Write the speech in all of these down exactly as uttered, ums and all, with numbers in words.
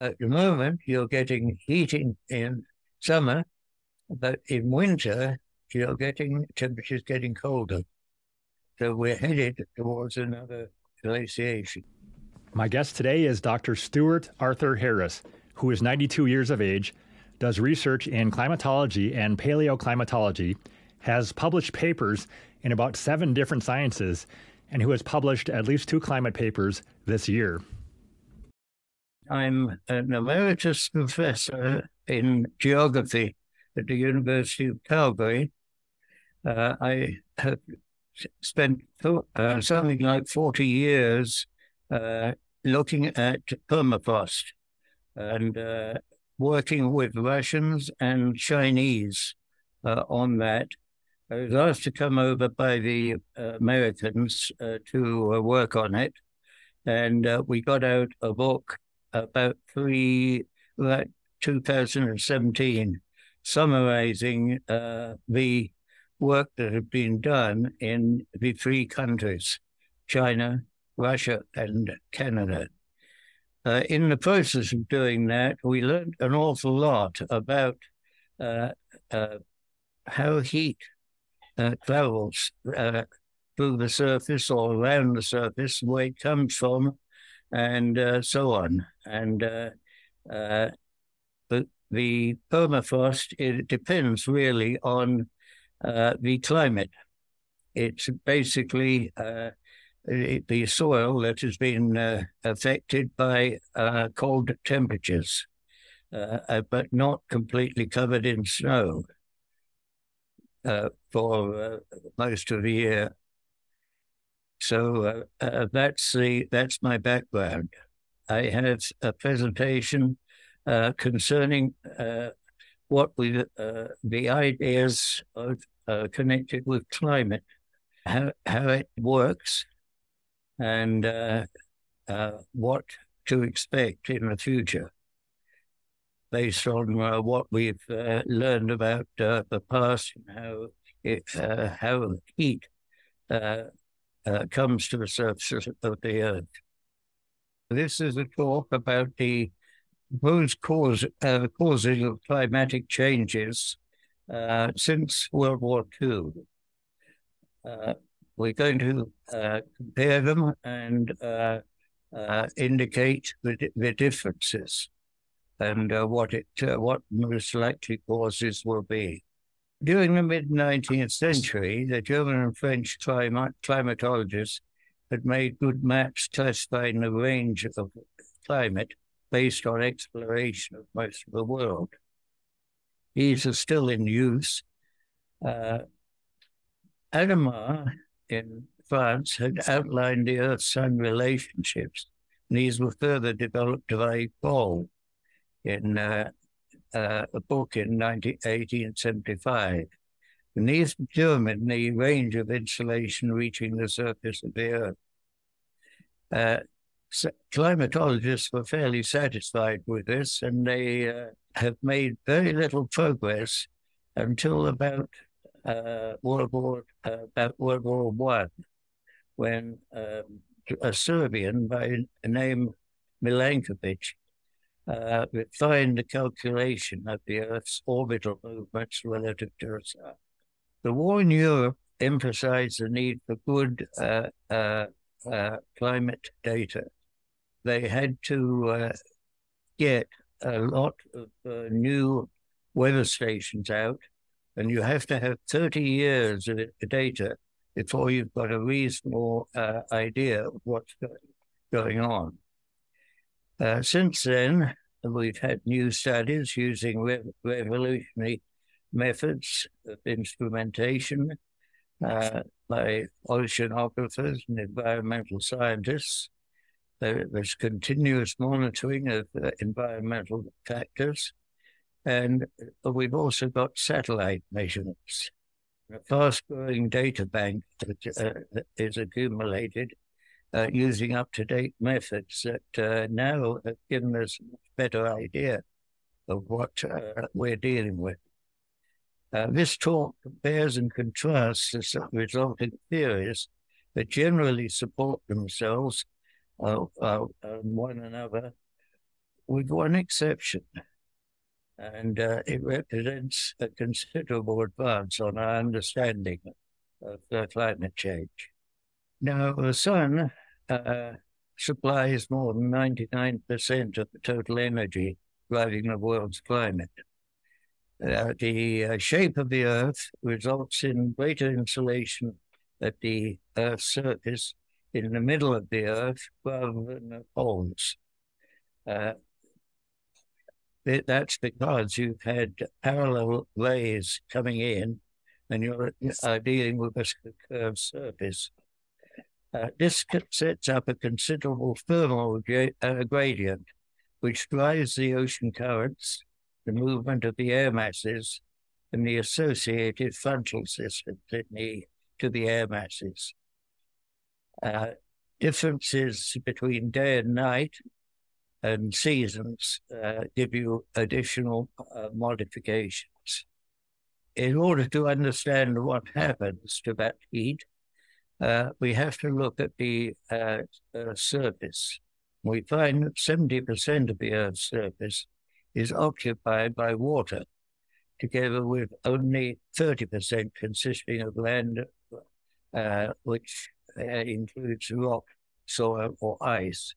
At the moment, you're getting heating in summer, but in winter, you're getting temperatures getting colder. So we're headed towards another glaciation. My guest today is Doctor Stuart Arthur Harris, who is ninety-two years of age, does research in climatology and paleoclimatology, has published papers in about seven different sciences, and who has published at least two climate papers this year. I'm an emeritus professor in geography at the University of Calgary. Uh, I have spent uh, something like forty years uh, looking at permafrost and uh, working with Russians and Chinese uh, on that. I was asked to come over by the uh, Americans uh, to uh, work on it, and uh, we got out a book about three, like two thousand seventeen, summarizing uh, the work that had been done in the three countries, China, Russia, and Canada. Uh, in the process of doing that, we learned an awful lot about uh, uh, how heat uh, travels uh, through the surface or around the surface, where it comes from, and uh, so on. And uh, uh, the, the permafrost, it depends really on uh, the climate. It's basically uh, it, the soil that has been uh, affected by uh, cold temperatures, uh, uh, but not completely covered in snow uh, for uh, most of the year. So uh, uh, that's the that's my background. I have a presentation uh, concerning uh, what we uh, the ideas of uh, connected with climate, how how it works, and uh, uh, what to expect in the future, based on uh, what we've uh, learned about uh, the past and how it, uh, how heat Uh, Uh, comes to the surface of the earth. This is a talk about the proposed cause, uh, causes of climatic changes uh, since World War Two. Uh, we're going to uh, compare them and uh, uh, indicate the, the differences and uh, what it uh, what most likely causes will be. During the mid-nineteenth century, the German and French climate, climatologists had made good maps classifying the range of climate based on exploration of most of the world. These are still in use. Uh, Hadamard in France had outlined the Earth-Sun relationships, and these were further developed by Paul in uh, Uh, a book in eighteen seventy-five. And these determine the range of insulation reaching the surface of the Earth. Uh, so climatologists were fairly satisfied with this, and they uh, have made very little progress until about uh, World War uh, about World War One, when um, a Serbian by the name Milankovic Uh, refined the calculation of the Earth's orbital movements relative to the Sun. The war in Europe emphasized the need for good uh, uh, uh, climate data. They had to uh, get a lot of uh, new weather stations out, and you have to have thirty years of data before you've got a reasonable uh, idea of what's going on. Uh, since then, we've had new studies using re- revolutionary methods of instrumentation uh, by oceanographers and environmental scientists. There, there's continuous monitoring of uh, environmental factors, and we've also got satellite measurements. A fast-growing data bank that uh, is accumulated Uh, using up-to-date methods that uh, now have given us a better idea of what uh, we're dealing with. Uh, this talk compares and contrasts the resulting theories that generally support themselves uh, uh, one another with one exception, and uh, it represents a considerable advance on our understanding of uh, climate change. Now, the sun uh, supplies more than ninety-nine percent of the total energy driving the world's climate. Uh, the uh, shape of the Earth results in greater insulation at the Earth's surface in the middle of the Earth rather than the poles. Uh, that's because you've had parallel rays coming in and you're uh, dealing with a curved surface. Uh, this sets up a considerable thermal uh, gradient, which drives the ocean currents, the movement of the air masses, and the associated frontal systems in the, to the air masses. Uh, differences between day and night and seasons uh, give you additional uh, modifications. In order to understand what happens to that heat, uh, we have to look at the uh, uh, surface. We find that seventy percent of the Earth's surface is occupied by water, together with only thirty percent consisting of land, uh, which uh, includes rock, soil, or ice.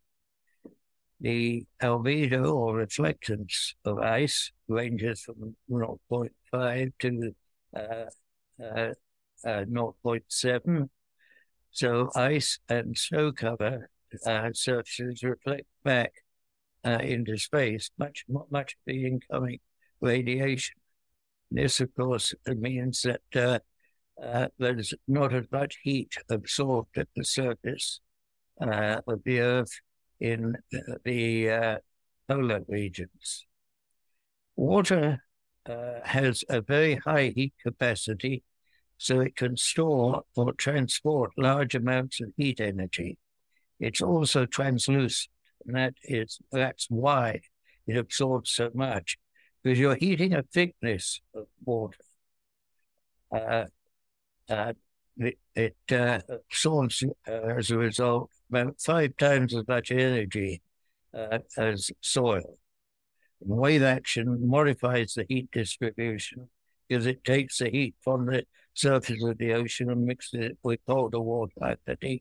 The albedo or reflectance of ice ranges from zero point five to uh, uh, uh, zero point seven. So ice and snow cover uh, surfaces reflect back uh, into space much, much of the incoming radiation. This, of course, means that uh, uh, there's not as much heat absorbed at the surface uh, of the Earth in the uh, polar regions. Water uh, has a very high heat capacity, so it can store or transport large amounts of heat energy. It's also translucent, and that is, that's why it absorbs so much, because you're heating a thickness of water. Uh, uh, it it uh, absorbs, uh, as a result, about five times as much energy uh, as soil. And wave action modifies the heat distribution because it takes the heat from the surface of the ocean and mixes it with colder water underneath.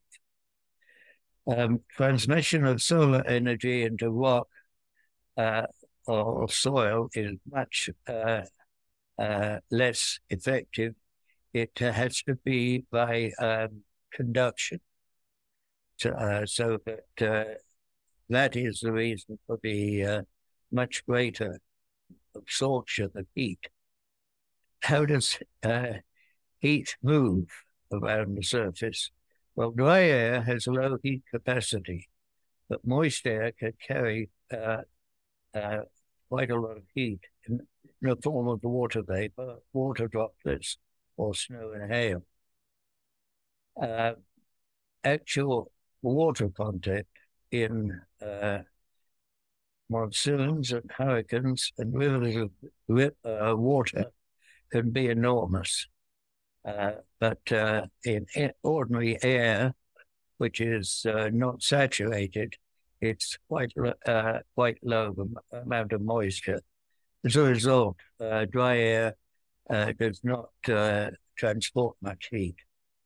Um, transmission of solar energy into rock uh, or soil is much uh, uh, less effective. It uh, has to be by um, conduction. So, uh, so that uh, that is the reason for the uh, much greater absorption of heat. How does uh, heat move around the surface? Well, dry air has low heat capacity, but moist air can carry uh, uh, quite a lot of heat in, in the form of water vapor, water droplets, or snow and hail. Uh, actual water content in uh, monsoons and hurricanes and rivers of uh, water can be enormous. Uh, but uh, in ordinary air, which is uh, not saturated, it's quite uh, quite low amount of moisture. As a result, uh, dry air uh, does not uh, transport much heat.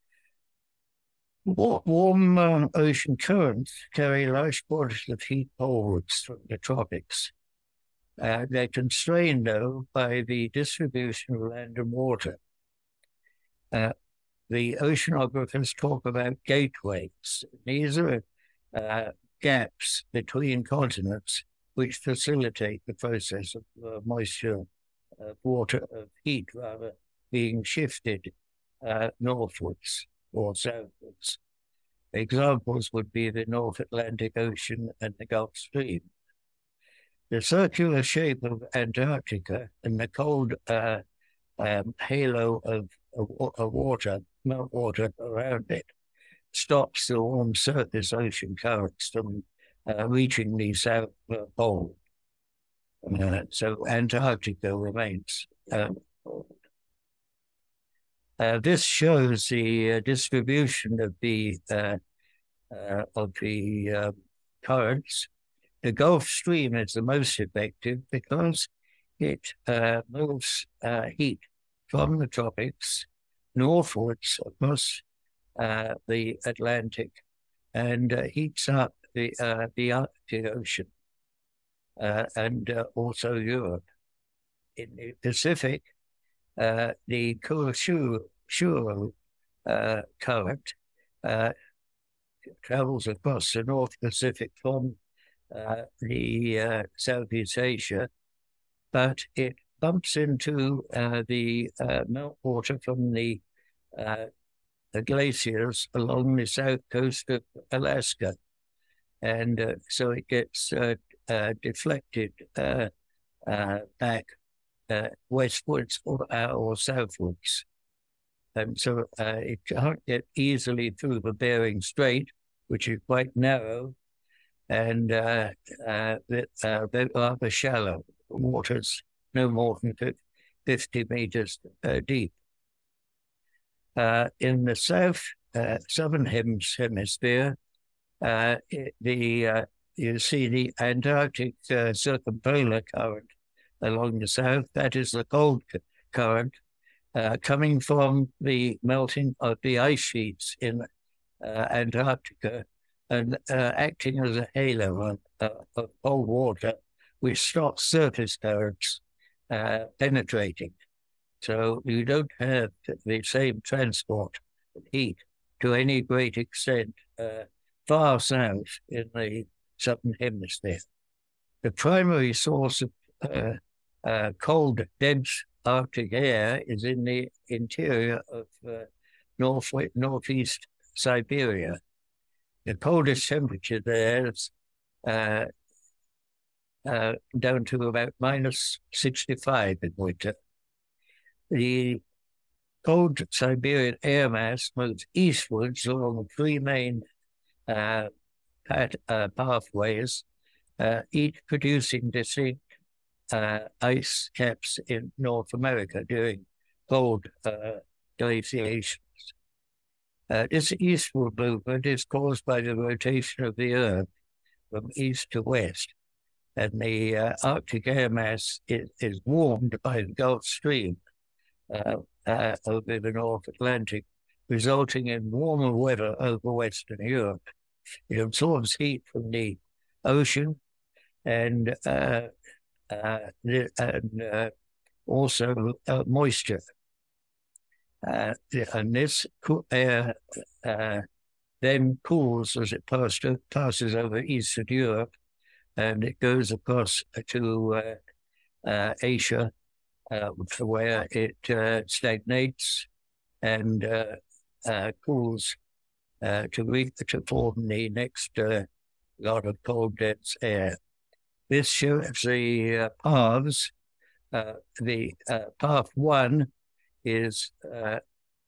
Warm uh, ocean currents carry large quantities of heat poles from the tropics. Uh, they're constrained, though, by the distribution of land and water. Uh, the oceanographers talk about gateways. These are uh, gaps between continents which facilitate the process of uh, moisture, uh, water, of heat, rather, being shifted uh, northwards or southwards. Examples would be the North Atlantic Ocean and the Gulf Stream. The circular shape of Antarctica and the cold uh, um, halo of, of, of water, meltwater around it, stops the warm surface ocean currents from uh, reaching the South Pole. Uh, so Antarctica remains uh, Uh, this shows the uh, distribution of the uh, uh, of the uh, currents The Gulf Stream is the most effective because it uh, moves uh, heat from the tropics northwards across uh, the Atlantic and uh, heats up the, uh, the Arctic Ocean uh, and uh, also Europe. In the Pacific, uh, the Kurashiro uh, current uh, travels across the North Pacific from uh, the uh, Southeast Asia, but it bumps into uh, the uh, meltwater from the, uh, the glaciers along the south coast of Alaska. And uh, so it gets uh, uh, deflected uh, uh, back uh, westwards or, uh, or southwards. And so uh, it can't get easily through the Bering Strait, which is quite narrow, and uh, uh, uh, they're rather shallow waters, no more than fifty meters uh, deep. Uh, in the south, uh, southern hemisphere, uh, the uh, you see the Antarctic uh, circumpolar current along the south. That is the cold current uh, coming from the melting of the ice sheets in uh, Antarctica and uh, acting as a halo of, uh, of cold water, which stops surface currents uh, penetrating. So you don't have the same transport of heat to any great extent uh, far south in the southern hemisphere. The primary source of uh, uh, cold, dense Arctic air is in the interior of uh, north northeast Siberia. The coldest temperature there is uh, uh, down to about minus sixty-five in winter. The cold Siberian air mass moves eastwards along three main uh, path, uh, pathways, uh, each producing distinct uh, ice caps in North America during cold uh, glaciations. Uh, this eastward movement is caused by the rotation of the Earth from east to west, and the uh, Arctic air mass is, is warmed by the Gulf Stream uh, uh, over the North Atlantic, resulting in warmer weather over Western Europe. It absorbs heat from the ocean and, uh, uh, and uh, also uh, moisture. Uh, and this air uh, then cools as it pass to, passes over Eastern Europe, and it goes across to uh, uh, Asia, uh, where it uh, stagnates and uh, uh, cools uh, to, re- to form the next uh, lot of cold, dense air. This shows the uh, paths. Uh, the uh, path one is uh,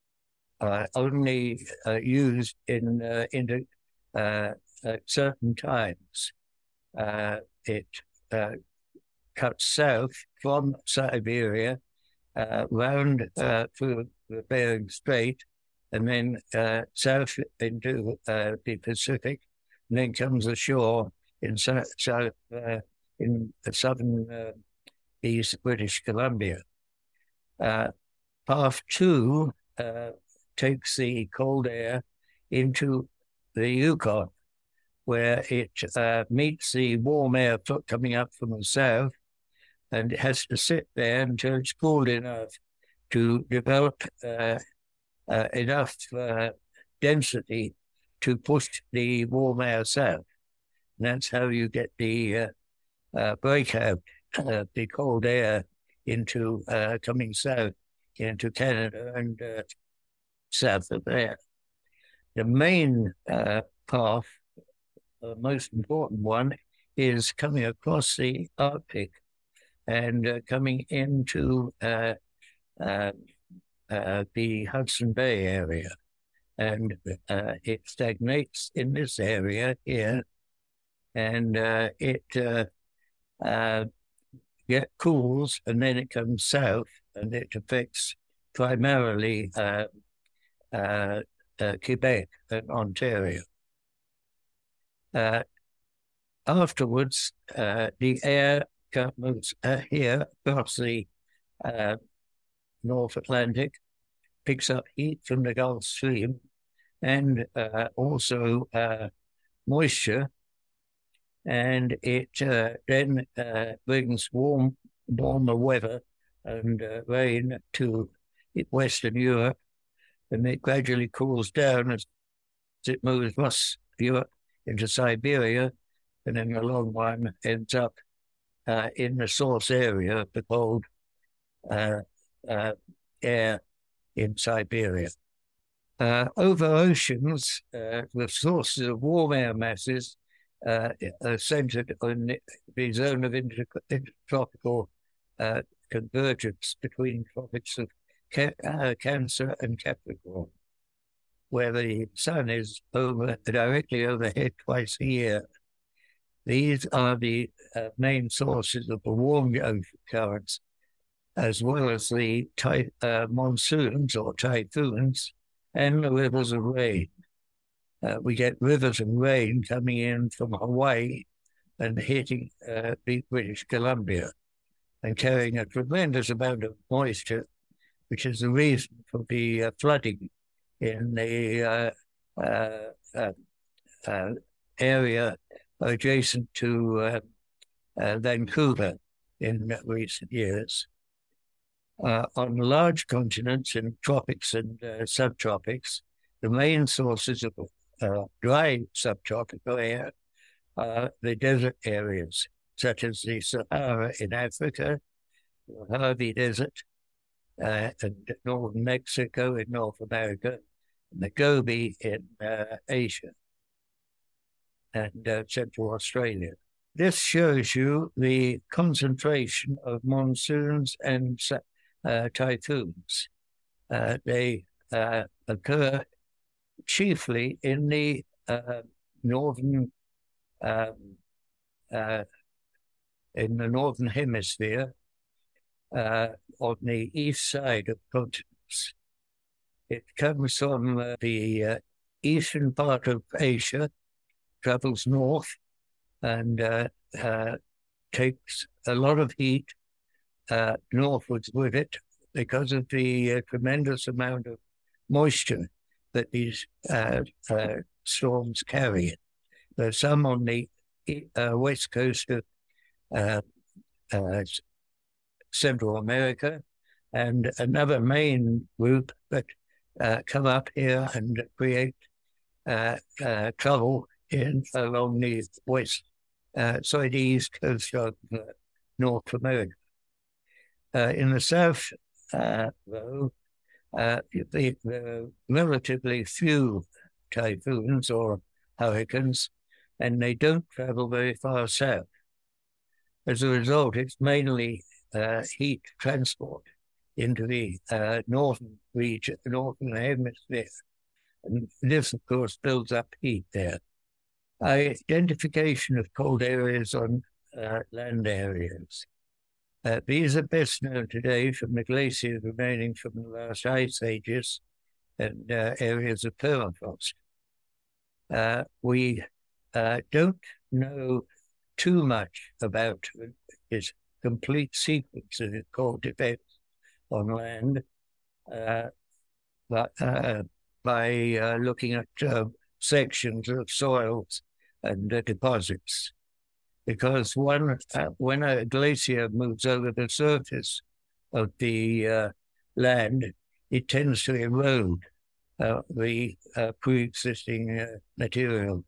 uh, only uh, used in uh, in uh, at certain times. Uh, it uh, cuts south from Siberia, uh, round uh, through the Bering Strait, and then uh, south into uh, the Pacific, and then comes ashore in south, south uh, in the southern uh, East British Columbia. Uh, path two uh, takes the cold air into the Yukon, where it uh, meets the warm air coming up from the south, and it has to sit there until it's cooled enough to develop uh, uh, enough uh, density to push the warm air south. And that's how you get the uh, uh, breakout uh, the cold air into uh, coming south into Canada and uh, south of there. The main uh, path, the most important one, is coming across the Arctic and uh, coming into uh, uh, uh, the Hudson Bay area. And uh, it stagnates in this area here, and uh, it uh, uh, get cools, and then it comes south, and it affects primarily uh, uh, uh, Quebec and Ontario. Uh, afterwards, uh, the air comes uh, here across the uh, North Atlantic, picks up heat from the Gulf Stream, and uh, also uh, moisture, and it uh, then uh, brings warm, warmer weather and uh, rain to Western Europe, and it gradually cools down as it moves across Europe into Siberia, and in the long run ends up uh, in the source area of the cold uh, uh, air in Siberia. Uh, over oceans, uh, the sources of warm air masses uh, are centered on the, the zone of inter intertropical uh, convergence between tropics of ca uh, Cancer and Capricorn, where the sun is over directly overhead twice a year. These are the uh, main sources of the warm ocean currents, as well as the ty uh, monsoons or typhoons and the rivers of rain. Uh, we get rivers of rain coming in from Hawaii and hitting uh, the British Columbia and carrying a tremendous amount of moisture, which is the reason for the uh, flooding in the uh, uh, uh, uh, area adjacent to uh, uh, Vancouver in recent years. Uh, on large continents in tropics and uh, subtropics, the main sources of uh, dry subtropical air are the desert areas, such as the Sahara in Africa, the Mojave Desert, uh, and northern Mexico in North America, and the Gobi in uh, Asia and uh, Central Australia. This shows you the concentration of monsoons and uh, typhoons. Uh, they uh, occur chiefly in the uh, northern, um, uh, in the northern hemisphere, uh, on the east side of continents. It comes from uh, the uh, eastern part of Asia, travels north, and uh, uh, takes a lot of heat uh, northwards with it because of the uh, tremendous amount of moisture that these uh, uh, storms carry. There's some on the uh, west coast of uh, uh, Central America, and another main group that uh, come up here and create uh, uh, trouble in along the west, uh, sorry, the east coast of uh, North America. Uh, in the south, uh, though, uh, the, the relatively few typhoons or hurricanes, and they don't travel very far south. As a result, it's mainly uh, heat transport into the uh, northern region, the northern hemisphere. And this, of course, builds up heat there. Identification of cold areas on uh, land areas. Uh, these are best known today from the glaciers remaining from the last ice ages and uh, areas of permafrost. Uh, we uh, don't know too much about this complete sequence of cold events on land uh, but, uh, by uh, looking at uh, sections of soils and uh, deposits. Because one, uh, when a glacier moves over the surface of the uh, land, it tends to erode uh, the uh, pre-existing uh, material.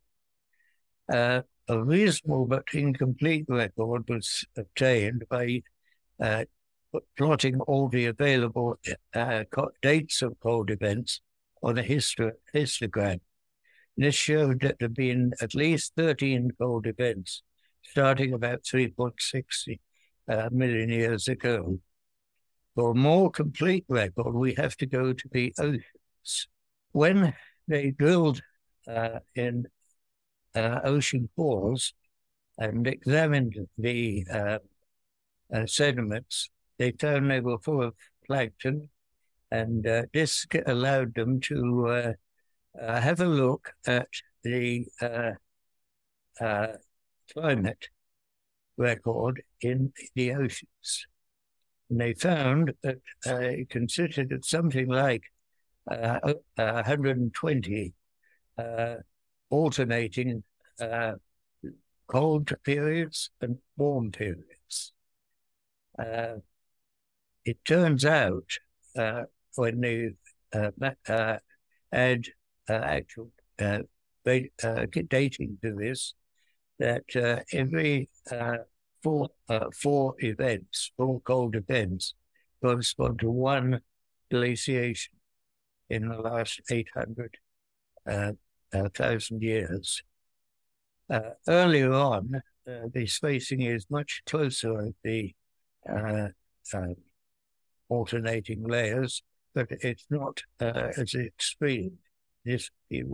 Uh, a reasonable but incomplete record was obtained by uh, plotting all the available uh, dates of cold events on a histo histogram. This showed that there have been at least thirteen cold events starting about three point six uh, million years ago. For a more complete record, we have to go to the oceans. When they drilled uh, in uh, ocean cores and examined the uh, uh, sediments, they found they were full of plankton, and uh, this allowed them to uh, uh, have a look at the uh, uh, climate record in the oceans. And they found that uh, it consisted of something like uh, one hundred twenty uh, alternating uh, cold periods and warm periods. Uh, it turns out uh, when they uh, uh, add uh, actual uh, uh, dating to this, that uh, every uh, four, uh, four events, four cold events, correspond to one glaciation in the last eight hundred thousand uh, years. Uh, earlier on, uh, the spacing is much closer at the uh, uh, alternating layers, but it's not uh, as extreme. This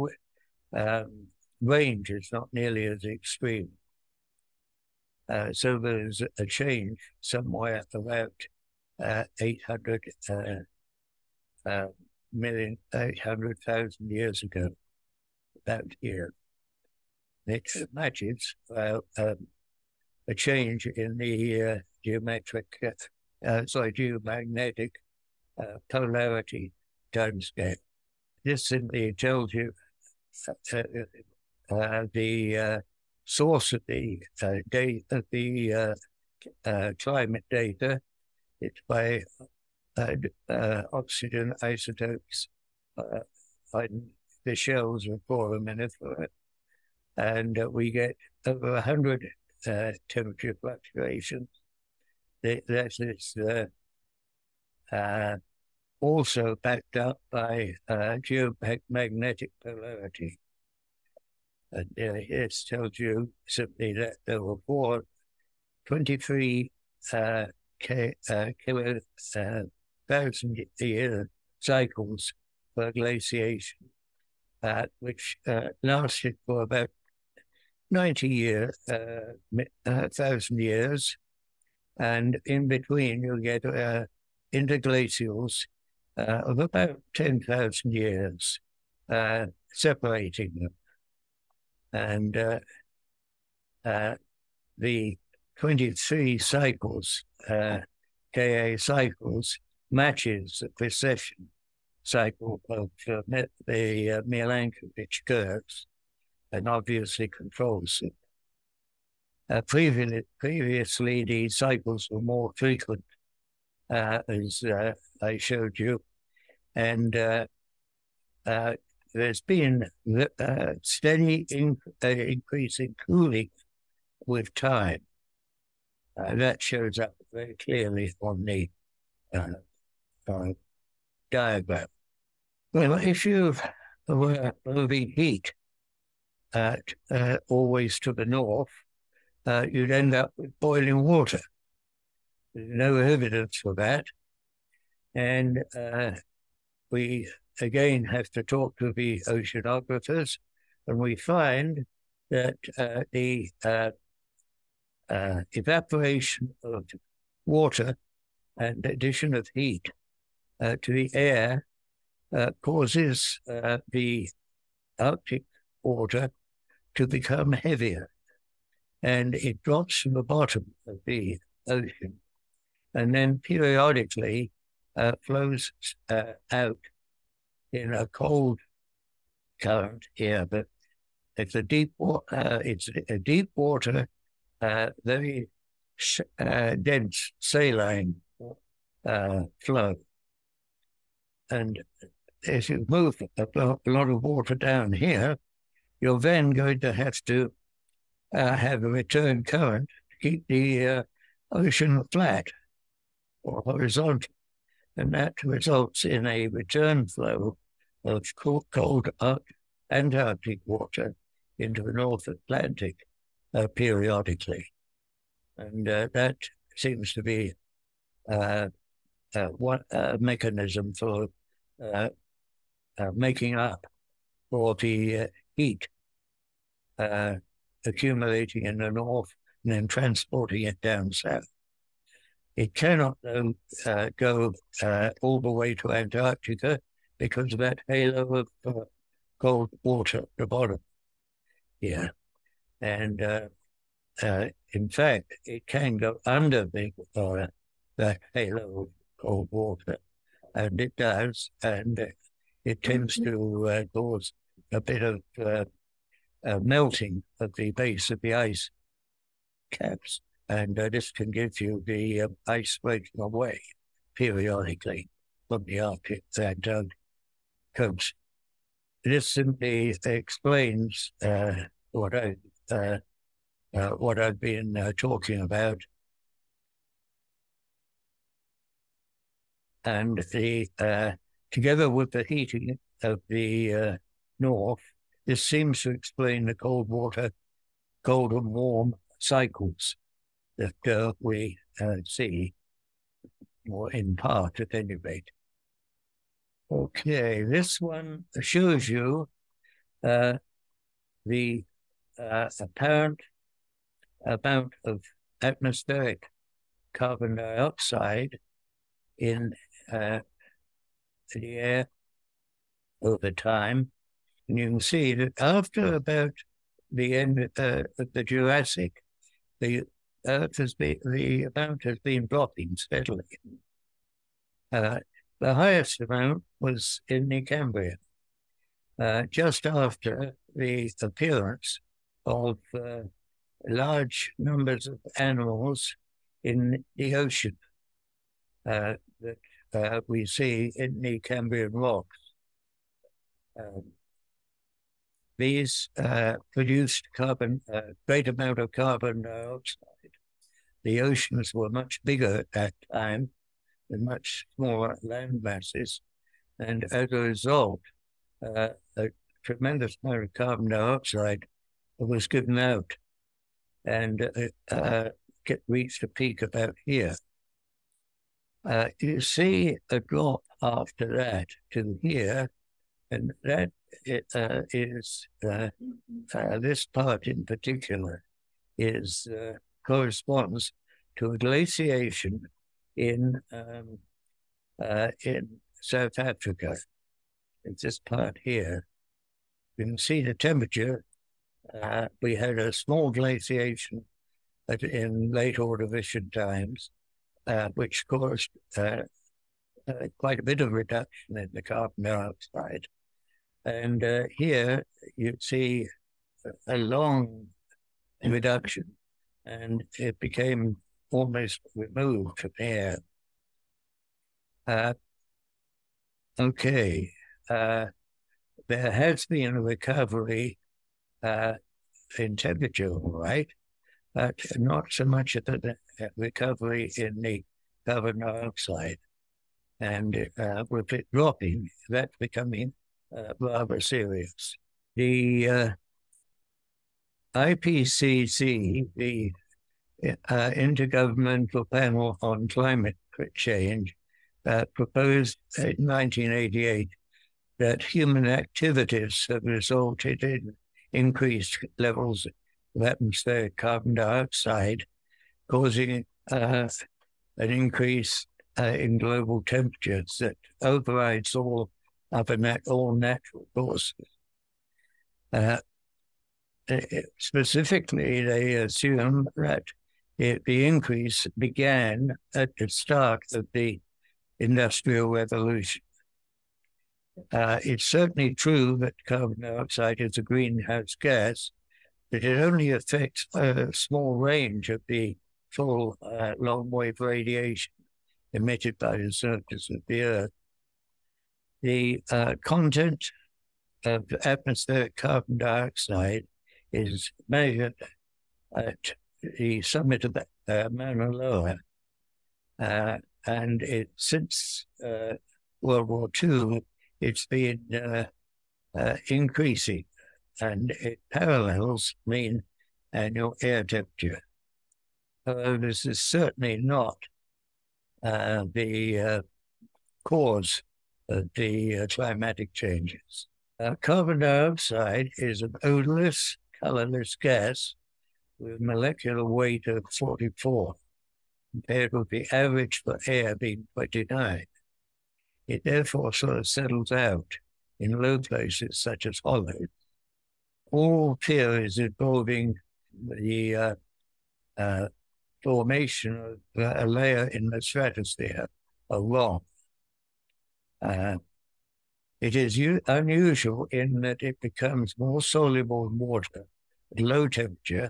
um, range is not nearly as extreme. Uh, so there's a change somewhere about uh, eight hundred uh, uh, million, eight hundred thousand years ago, about here. It matches uh, um, a change in the uh, geometric, uh, sorry, geomagnetic uh, polarity timescale. This simply tells you uh, uh, the uh, source of the uh, data, of the uh, uh, climate data. It's by uh, uh, oxygen isotopes. Uh, the shells are for a minute for it. And uh, we get over one hundred uh, temperature fluctuations. That is uh, uh, also backed up by uh, geomagnetic polarity. And uh, it tells you simply that there were four, twenty-three uh, K, uh, kilo, uh, thousand year cycles for glaciation, uh, which uh, lasted for about ninety years, uh, uh, thousand years, and in between you'll get uh, interglacials uh, of about ten thousand years, uh, separating them. And uh, uh, the twenty-three cycles, uh, K A cycles, matches the precession cycle of uh, the uh, Milankovitch curves, and obviously controls it. Uh, previously, previously, the cycles were more frequent, uh, as uh, I showed you, and uh, uh, there's been uh, steady in, uh, increase in cooling with time. Uh, that shows up very clearly on the uh, uh, diagram. Well, if you were moving heat at uh, always to the north, uh, you'd end up with boiling water. There's no evidence for that. And uh, we, again, have to talk to the oceanographers, and we find that uh, the uh, uh, evaporation of water and addition of heat uh, to the air uh, causes uh, the Arctic water to become heavier, and it drops from the bottom of the ocean and then periodically uh, flows uh, out in a cold current here. But it's a deep uh, it's a deep water, uh, very uh, dense saline uh, flow, and as you move a lot of water down here, you're then going to have to uh, have a return current to keep the uh, ocean flat or horizontal. And that results in a return flow of cold, cold Antarctic water into the North Atlantic uh, periodically. And uh, that seems to be uh, uh, one uh, mechanism for uh, uh, making up for the uh, heat uh, accumulating in the north and then transporting it down south. It cannot though, uh, go uh, all the way to Antarctica because of that halo of uh, cold water at the bottom here. And uh, uh, in fact, it can go under the, uh, the halo of cold water, and it does, and it tends to uh, cause a bit of uh, uh, melting of the base of the ice caps, and uh, this can give you the uh, ice breaking away periodically from the Arctic and uh, coast. This simply explains uh, what I uh, uh, what I've been uh, talking about, and the uh, together with the heating of the uh, north, this seems to explain the cold water, cold and warm cycles that uh, we uh, see, or in part at any rate. Okay, this one shows you uh, the uh, apparent amount of atmospheric carbon dioxide in uh, the air over time. And you can see that after about the end uh, of the Jurassic, the Earth has been, the amount has been dropping steadily. Uh, the highest amount was in the Cambrian, uh, just after the appearance of uh, large numbers of animals in the ocean uh, that uh, we see in the Cambrian rocks. Um, these uh, produced carbon, a uh, great amount of carbon dioxide. The oceans were much bigger at that time, and much smaller land masses, and as a result, uh, a tremendous amount of carbon dioxide was given out, and uh, uh, get reached a peak about here. Uh, you see a drop after that to here, and that it, uh, is uh, uh, this part in particular is uh, corresponds to a glaciation in um, uh, in South Africa. It's this part here. You can see the temperature. Uh, we had a small glaciation at, in late Ordovician times, uh, which caused uh, uh, quite a bit of reduction in the carbon dioxide. And uh, here you see a long reduction, and it became almost removed from air. Uh, okay, uh, there has been a recovery uh, in temperature, all right, but not so much of the recovery in the carbon dioxide. And uh, with it dropping, that's becoming uh, rather serious. The uh, I P C C, the uh, Intergovernmental Panel on Climate Change, uh, proposed in nineteen eighty-eight that human activities have resulted in increased levels of atmospheric carbon dioxide, causing uh, an increase uh, in global temperatures that overrides all other nat- all natural causes. Uh, specifically, they assume that it, the increase began at the start of the Industrial Revolution. Uh, it's certainly true that carbon dioxide is a greenhouse gas, but it only affects a small range of the full uh, long-wave radiation emitted by the surface of the Earth. The uh, content of atmospheric carbon dioxide is measured at the summit of uh, Mauna Loa, uh, and it, since uh, World War Two, it's been uh, uh, increasing, and it parallels mean annual air temperature. However, this is certainly not uh, the uh, cause of the uh, climatic changes. Uh, carbon dioxide is an odorless, colorless gas with a molecular weight of forty-four, compared with the average for air being twenty-nine. It therefore sort of settles out in low places such as hollows. All theories involving the uh, uh, formation of uh, a layer in the stratosphere of rock. Uh, it is u- unusual in that it becomes more soluble in water at low temperature,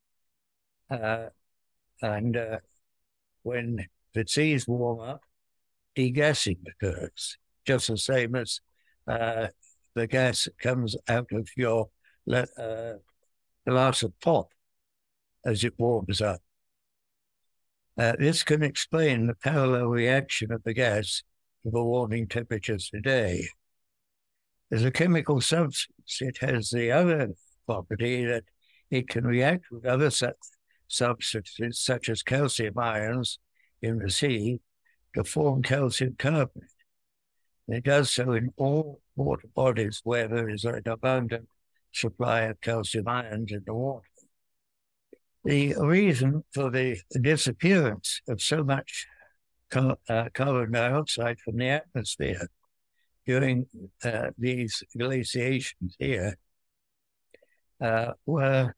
uh, and uh, when the seas warm up, degassing occurs, just the same as uh, the gas that comes out of your uh, glass of pop as it warms up. Uh, this can explain the parallel reaction of the gas to the warming temperatures today. As a chemical substance, it has the other property that it can react with other su- substances, such as calcium ions in the sea, to form calcium carbonate. It does so in all water bodies where there is an abundant supply of calcium ions in the water. The reason for the disappearance of so much car- uh, carbon dioxide from the atmosphere during uh, these glaciations here uh, were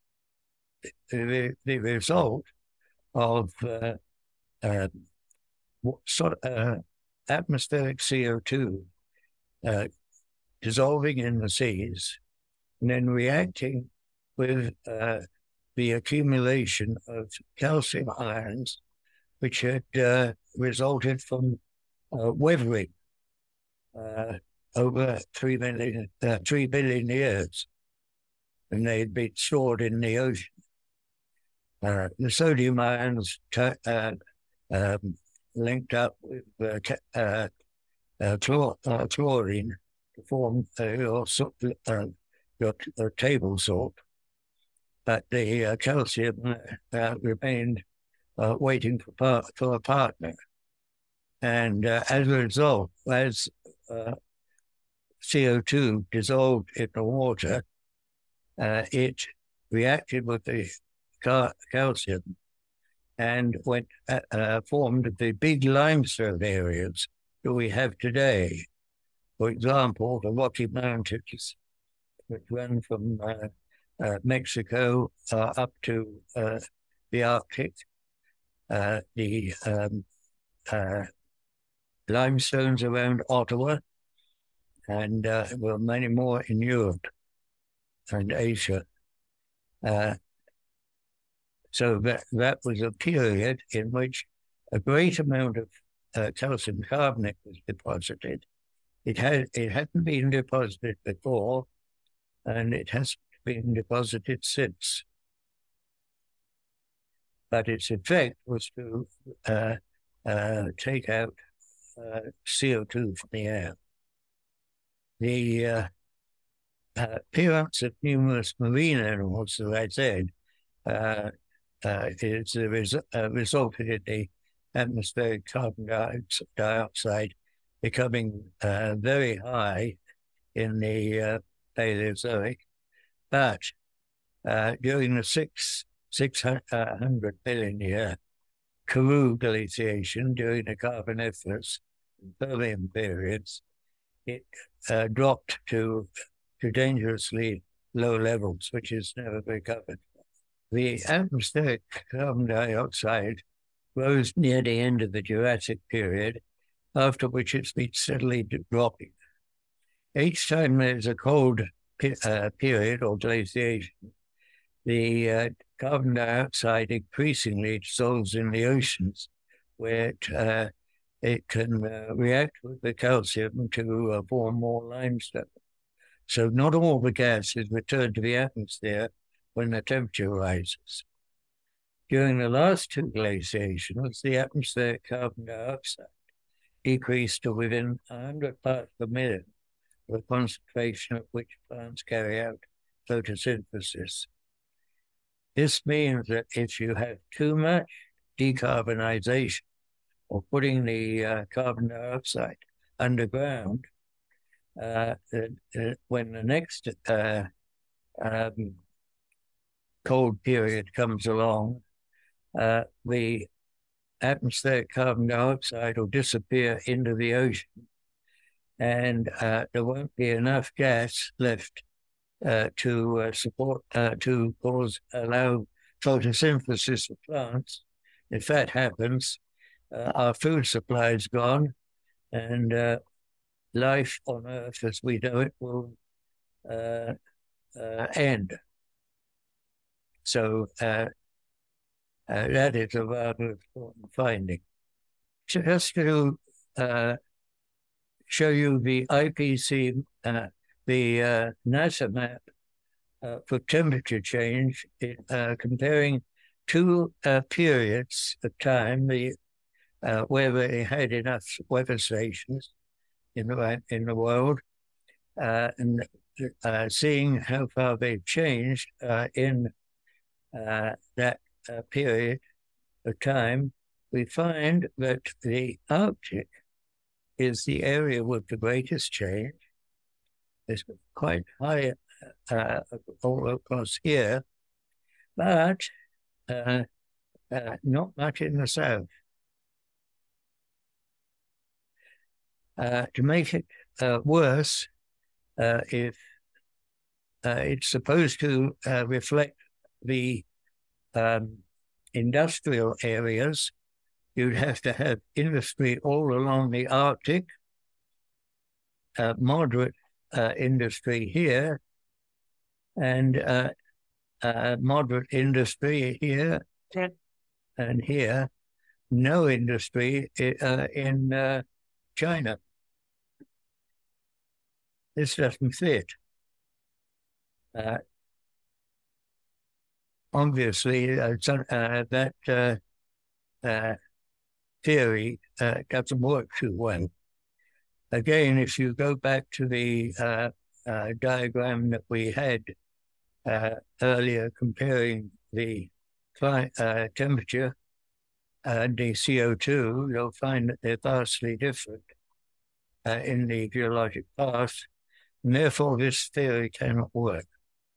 the, the result of uh, uh, sort of, uh, atmospheric C O two uh, dissolving in the seas and then reacting with uh, the accumulation of calcium ions, which had uh, resulted from uh, weathering uh, over three million, uh, three billion years, and they had been stored in the ocean. Uh, the sodium ions t- uh, um, linked up with uh, uh, uh, chlor- uh, chlorine to form uh, your, uh, your, your table salt, but the uh, calcium uh, remained uh, waiting for, par- for a partner. And uh, as a result, as uh, C O two dissolved in the water, uh, it reacted with the cal- calcium and went uh, uh, formed the big limestone areas that we have today. For example, the Rocky Mountains, which run from uh, uh, Mexico uh, up to uh, the Arctic, uh, the um, uh, limestones around Ottawa, and uh, well, many more in Europe and Asia. Uh, so that, that was a period in which a great amount of uh, calcium carbonate was deposited. It had it hadn't been deposited before, and it has been deposited since. But its effect was to uh, uh, take out uh, C O two from the air. The uh, uh, appearance of numerous marine animals, as I said, uh, uh, is a res- uh, resulted in the atmospheric carbon dioxide becoming uh, very high in the uh, Paleozoic. But uh, during the six, six hundred billion year Karoo glaciation during the Carboniferous and Permian periods, it uh, dropped to, to dangerously low levels, which is never recovered. The atmospheric carbon dioxide rose near the end of the Jurassic period, after which it's been steadily dropping. Each time there's a cold uh, period or glaciation, the uh, carbon dioxide increasingly dissolves in the oceans, where it, uh, it can uh, react with the calcium to uh, form more limestone. So not all the gas is returned to the atmosphere when the temperature rises. During the last two glaciations, the atmospheric carbon dioxide decreased to within one hundred parts per million, the concentration at which plants carry out photosynthesis. This means that if you have too much decarbonization or putting the uh, carbon dioxide underground, uh, uh, when the next uh, um, cold period comes along, uh, the atmospheric carbon dioxide will disappear into the ocean, and uh, there won't be enough gas left uh, to uh, support, uh, to cause, allow photosynthesis of plants. If that happens, uh, our food supply is gone, and uh, life on Earth as we know it will uh, uh, end. So uh, uh, that is a rather important finding. Just to uh, show you the I P C, uh, the uh, NASA map uh, for temperature change, it, uh, comparing two uh, periods of time, the uh, where they had enough weather stations in the in the world, uh, and uh, seeing how far they've changed uh, in uh, that uh, period of time, we find that the Arctic is the area with the greatest change. It's quite high uh, all across here, but uh, uh, not much in the south. Uh, to make it uh, worse, uh, if uh, it's supposed to uh, reflect the um, industrial areas, you'd have to have industry all along the Arctic, uh, moderate uh, industry here, and uh, uh, moderate industry here and here, no industry uh, in uh, China. This doesn't fit. Uh, obviously, uh, so, uh, that uh, uh, theory uh, doesn't work too well. Again, if you go back to the uh, uh, diagram that we had uh, earlier comparing the uh, temperature and the C O two, you'll find that they're vastly different uh, in the geologic past, and therefore this theory cannot work.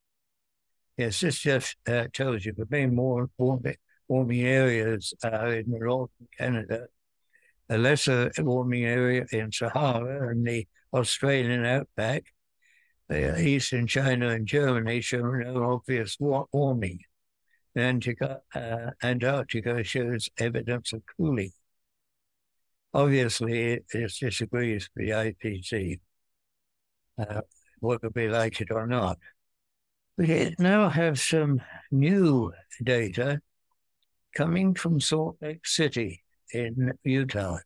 Yes, this just uh, tells you the main more warming, warming areas are in northern Canada, a lesser warming area in Sahara and the Australian outback, the eastern China and Germany show no obvious warming. Antarctica, uh, Antarctica shows evidence of cooling. Obviously, it disagrees with the I P C C, uh, whether we like it or not. We now have some new data coming from Salt Lake City in Utah.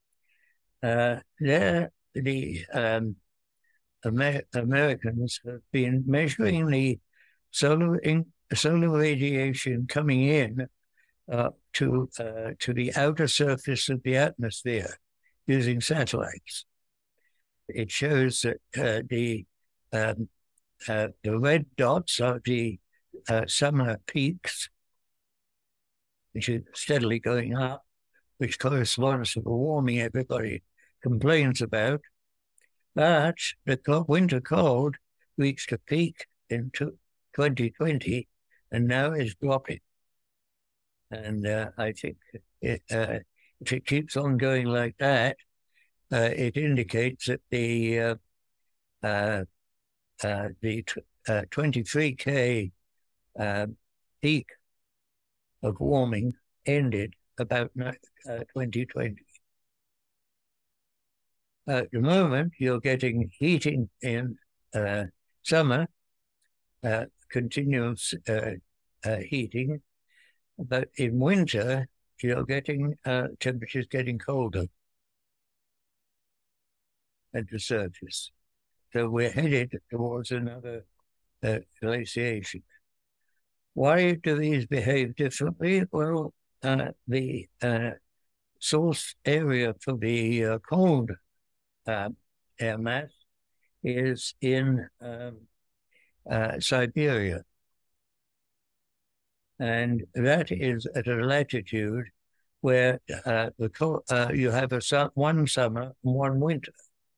Uh, there, the um, Amer Americans have been measuring the solar, in, solar radiation coming in uh, to uh, to the outer surface of the atmosphere using satellites. It shows that uh, the um, uh, the red dots are the uh, summer peaks, which is steadily going up, which corresponds to the warming everybody complains about. But the winter cold reached a peak in twenty twenty and now is dropping. And uh, I think it, uh, if it keeps on going like that, uh, it indicates that the uh, uh, uh, the uh, twenty-three K uh, peak of warming ended about uh, twenty twenty. At the moment, you're getting heating in uh, summer, uh, continuous uh, uh, heating, but in winter, you're getting uh, temperatures getting colder at the surface. So we're headed towards another uh, glaciation. Why do these behave differently? Well, uh, the uh, source area for the uh, cold uh, air mass is in um, uh, Siberia. And that is at a latitude where uh, the uh, you have a su one summer and one winter.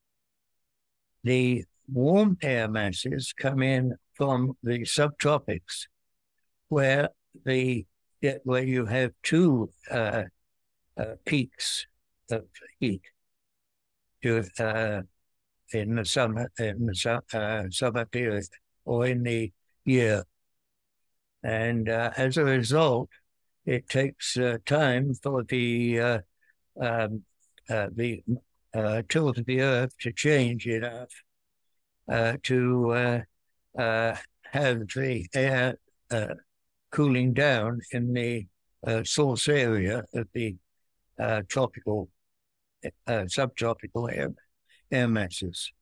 The warm air masses come in from the subtropics, where the where you have two uh, uh, peaks of heat to, uh, in the summer in the su uh, summer period or in the year. And uh, as a result, it takes uh, time for the uh, um, uh, the uh, tilt of the Earth to change enough uh, to uh, uh, have the air uh, cooling down in the uh, source area of the uh, tropical, uh, subtropical air, air masses.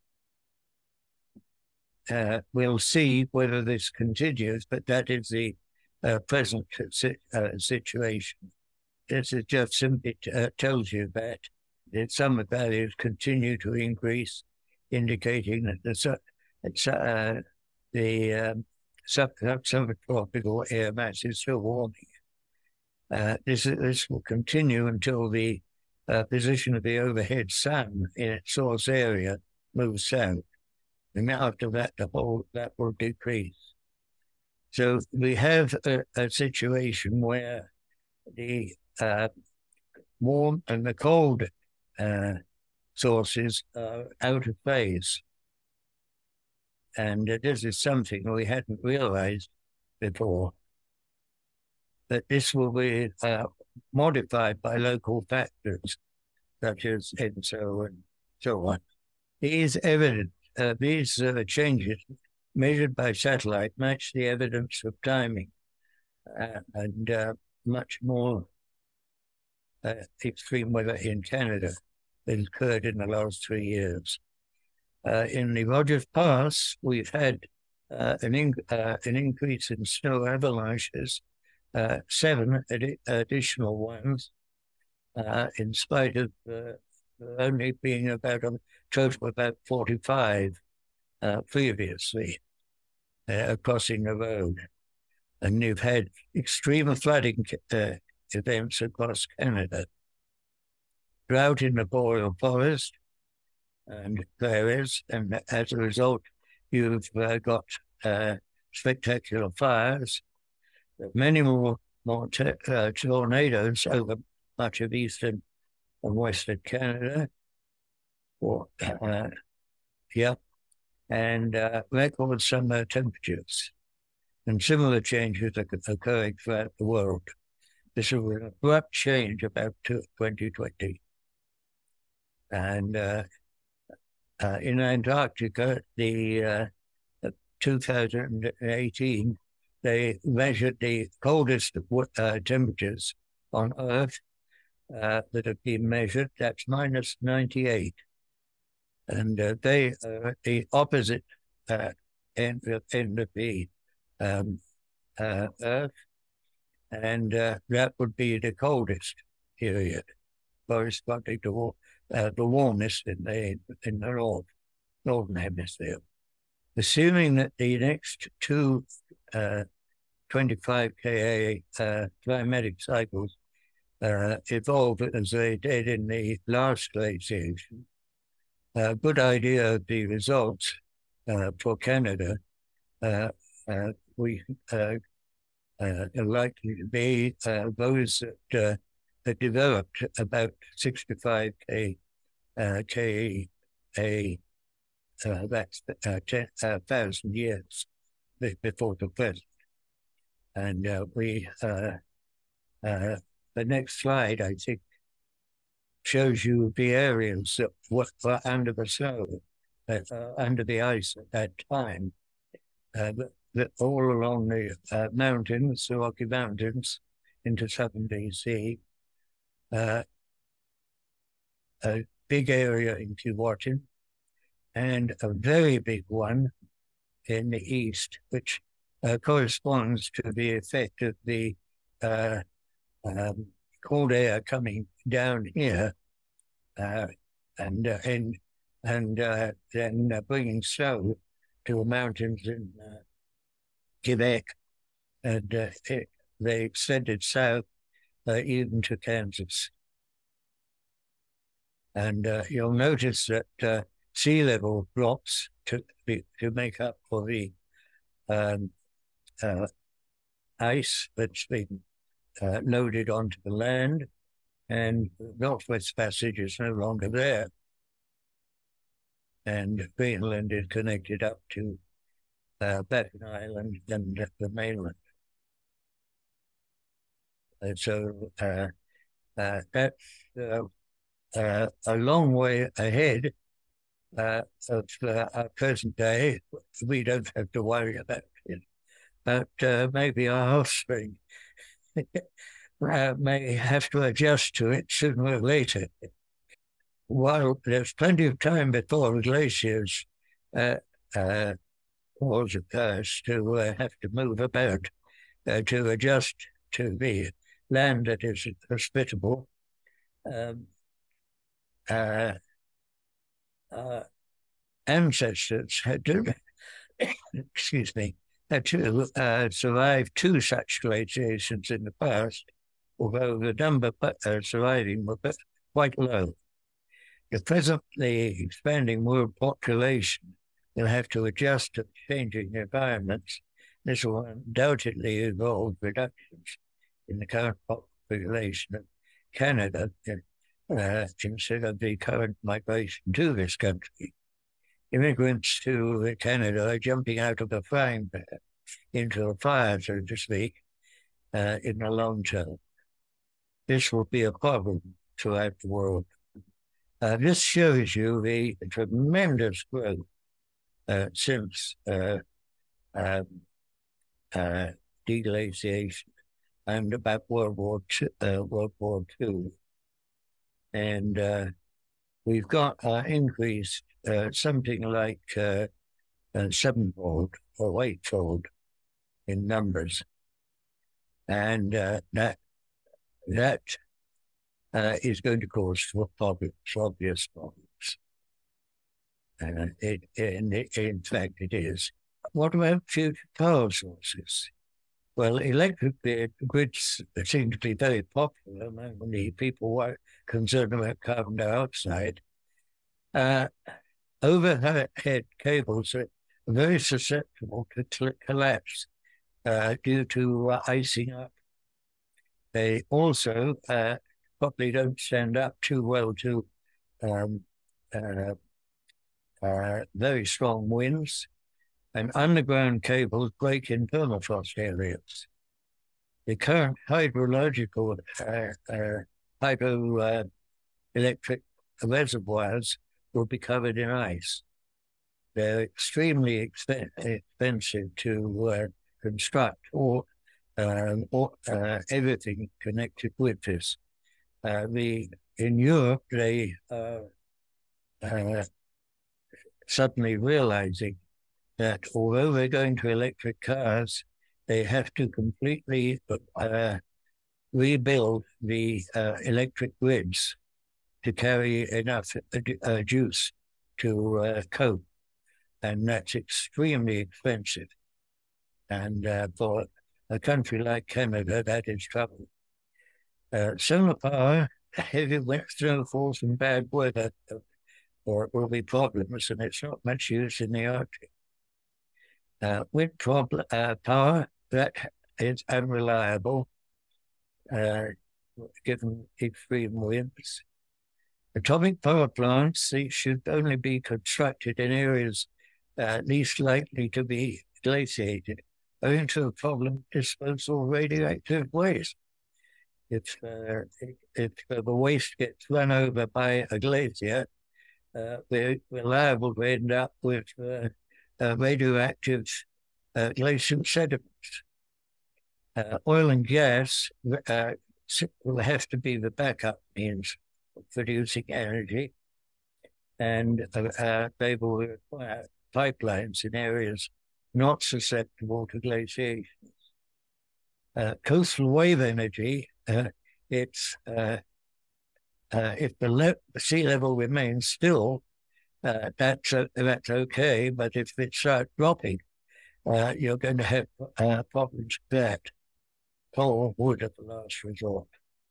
Uh, we'll see whether this continues, but that is the uh, present uh, situation. This is just simply uh, tells you that the summer values continue to increase, indicating that the, uh, the um, sub subtropical air mass is still warming. Uh, this, this will continue until the uh, position of the overhead sun in its source area moves south. And after that, the whole that will decrease. So we have a, a situation where the uh, warm and the cold uh, sources are out of phase. And uh, this is something we hadn't realized before, that this will be uh, modified by local factors, such as ENSO and so on. It is evident uh, these uh, changes measured by satellite match the evidence of timing uh, and uh, much more uh, extreme weather in Canada that occurred in the last three years. Uh, in the Rogers Pass, we've had uh, an, in, uh, an increase in snow avalanches, uh, seven ad additional ones, uh, in spite of uh, only being about a total of about forty-five uh, previously uh, crossing the road. And you've had extreme flooding uh, events across Canada, drought in the boreal forest, and there is, and as a result, you've uh, got uh, spectacular fires, many more, more uh, tornadoes over much of eastern and western Canada. Or, uh, yeah, and uh, record summer temperatures. And similar changes are occurring throughout the world. This is an abrupt change about twenty twenty. And uh, uh, in Antarctica, the uh, two thousand eighteen, they measured the coldest uh, temperatures on Earth uh, that have been measured. That's minus ninety-eight. And uh, they are the opposite uh, end, end of the um, uh, Earth, and uh, that would be the coldest period, corresponding to uh, the warmest in the in the north, northern hemisphere. Assuming that the next two uh, twenty-five K A uh, climatic cycles uh, evolve as they did in the last glaciation, a good idea of the results uh, for Canada, uh, uh, we uh, uh, are likely to be uh, those that, uh, that developed about sixty-five K uh, K A, uh, that's uh, ten thousand years before the present. And uh, we, uh, uh, the next slide, I think, shows you the areas that were under the snow, uh, under the ice at that time, uh, that, that all along the uh, mountains, the Rocky Mountains, into southern B C, uh, a big area in Keewatin, and a very big one in the east, which uh, corresponds to the effect of the uh, um, cold air coming down here, uh, and uh, and and uh, then uh, bringing snow to the mountains in uh, Quebec, and uh, it, they extended south uh, even to Kansas. And uh, you'll notice that uh, sea level drops to be, to make up for the um, uh, ice that's been uh, loaded onto the land, and the Northwest Passage is no longer there. And Greenland is connected up to uh, Baffin Island and the mainland. Uh, so uh, uh, that's uh, uh, a long way ahead uh, of uh, our present day. We don't have to worry about it, but uh, maybe our offspring uh, may have to adjust to it sooner or later. While there's plenty of time before glaciers uh, uh, cause us to uh, have to move about uh, to adjust to the land that is hospitable. Um, uh, uh, ancestors had to, excuse me, had to uh, survive two such glaciations in the past, although the number uh, surviving were quite low. The presently expanding world population will have to adjust to changing environments. This will undoubtedly involve reductions in the current population of Canada uh, instead of the current migration to this country. Immigrants to Canada are jumping out of the frying pan into a fire, so to speak, uh, in the long term. This will be a problem throughout the world. Uh, this shows you the tremendous growth uh, since uh, um, uh, deglaciation and about World War Two, uh, World War Two, and uh, we've got uh, increased uh, something like uh, uh, sevenfold or eightfold in numbers, and uh, that that uh, is going to cause problems, obvious problems. Uh, it, in, in fact, it is. What about future power sources? Well, electric grids seem to be very popular among the people who are concerned about carbon dioxide. Uh, overhead cables are very susceptible to collapse uh, due to uh, icing up. They also uh, probably don't stand up too well to um, uh, uh, very strong winds, and underground cables break in permafrost areas. The current hydrological uh, uh, hydroelectric uh, reservoirs will be covered in ice. They're extremely expen- expensive to uh, construct, or, um, or uh, everything connected with this. Uh, the in Europe, they uh, uh, suddenly realizing that although they're going to electric cars, they have to completely uh, rebuild the uh, electric grids to carry enough uh, juice to uh, cope. And that's extremely expensive. And uh, for a country like Canada, that is trouble. Uh, solar power, heavy snowfalls and bad weather, or it will be problems, and it's not much use in the Arctic. Uh, wind problem, uh, power, that is unreliable, uh, given extreme winds. Atomic power plants, these should only be constructed in areas uh, least likely to be glaciated, owing to the problem of disposal of radioactive waste. If, uh, if uh, the waste gets run over by a glacier, uh, we're, we're liable to end up with uh, uh, radioactive uh, glacial sediments. Uh, oil and gas uh, will have to be the backup means of producing energy, and uh, uh, they will require pipelines in areas not susceptible to glaciation. Uh, coastal wave energy, uh, it's uh, uh, if the le- sea level remains still, uh, that's uh, that's okay. But if it starts dropping, uh, you're going to have uh, problems with that. Coal wood at the last resort.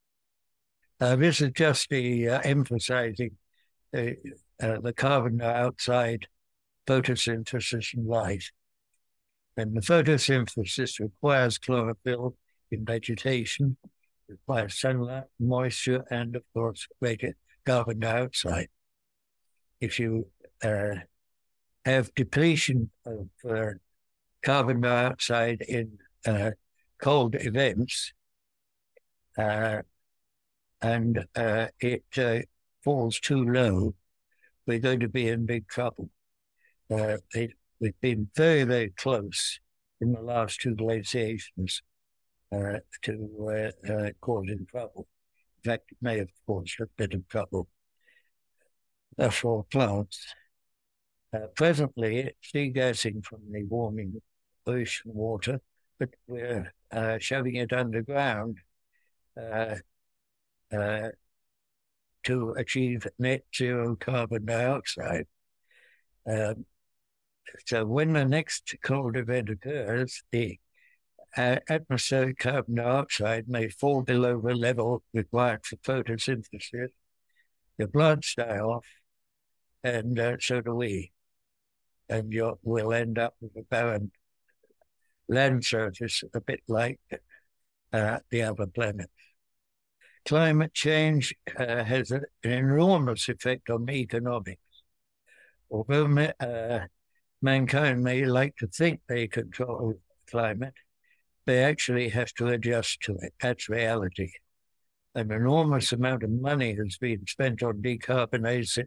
Uh, this is just the uh, emphasizing the, uh, the carbon dioxide photosynthesis in light. And the photosynthesis requires chlorophyll in vegetation, requires sunlight, moisture, and of course, carbon dioxide. If you uh, have depletion of uh, carbon dioxide in uh, cold events, uh, and uh, it uh, falls too low, we're going to be in big trouble. Uh, it, we've been very, very close in the last two glaciations uh, to uh, uh, causing trouble. In fact, it may have caused a bit of trouble uh, for plants. Uh, presently, it's degassing from the warming ocean water, but we're uh, shoving it underground uh, uh, to achieve net zero carbon dioxide. Um, so when the next cold event occurs, the uh, atmospheric carbon dioxide may fall below the level required for photosynthesis. The plants die off, and uh, so do we. And you'll, we'll end up with a barren land surface, a bit like uh, the other planets. Climate change uh, has an enormous effect on economics. Although uh, mankind may like to think they control climate, they actually have to adjust to it. That's reality. An enormous amount of money has been spent on decarbonization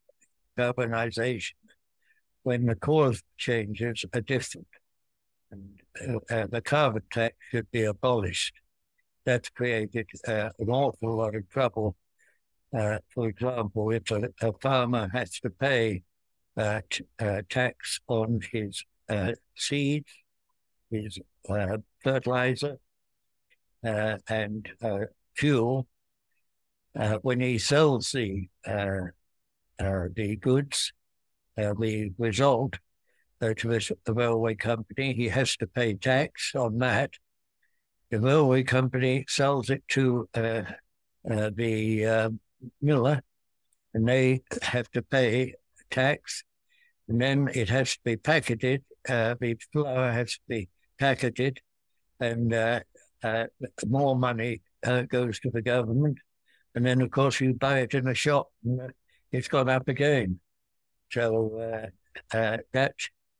when the cause changes are different. And uh, the carbon tax should be abolished. That's created uh, an awful lot of trouble. Uh, for example, if a, a farmer has to pay uh, t- uh, tax on his uh, seeds, his uh, fertilizer, uh, and uh, fuel, uh, when he sells the uh, uh, the goods, uh, the result uh, to the railway company, he has to pay tax on that. The railway company sells it to uh, uh, the uh, miller, and they have to pay tax. And then it has to be packaged. Uh, the flour has to be packaged, and uh, uh, more money uh, goes to the government. And then, of course, you buy it in a shop, and it's gone up again. So uh, uh, that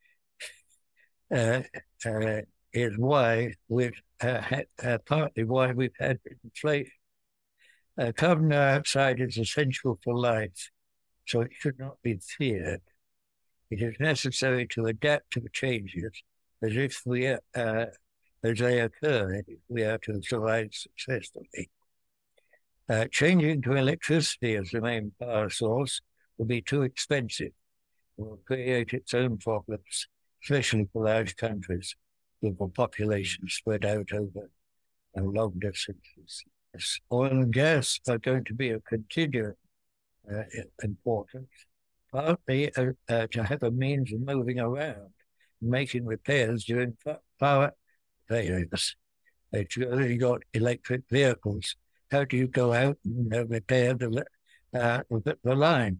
uh, uh, is why we've uh, had, uh, partly why we've had inflation. Uh, carbon dioxide is essential for life, so it should not be feared. It is necessary to adapt to the changes as if we are, uh, as they occur, if we are to survive successfully. Uh, changing to electricity as the main power source will be too expensive. It will create its own problems, especially for large countries with a population spread out over uh, long distances. Oil and gas are going to be of continuing uh, importance, partly uh, uh, to have a means of moving around, making repairs during power failures. If you've only got electric vehicles, how do you go out and uh, repair the, uh, the, the lines?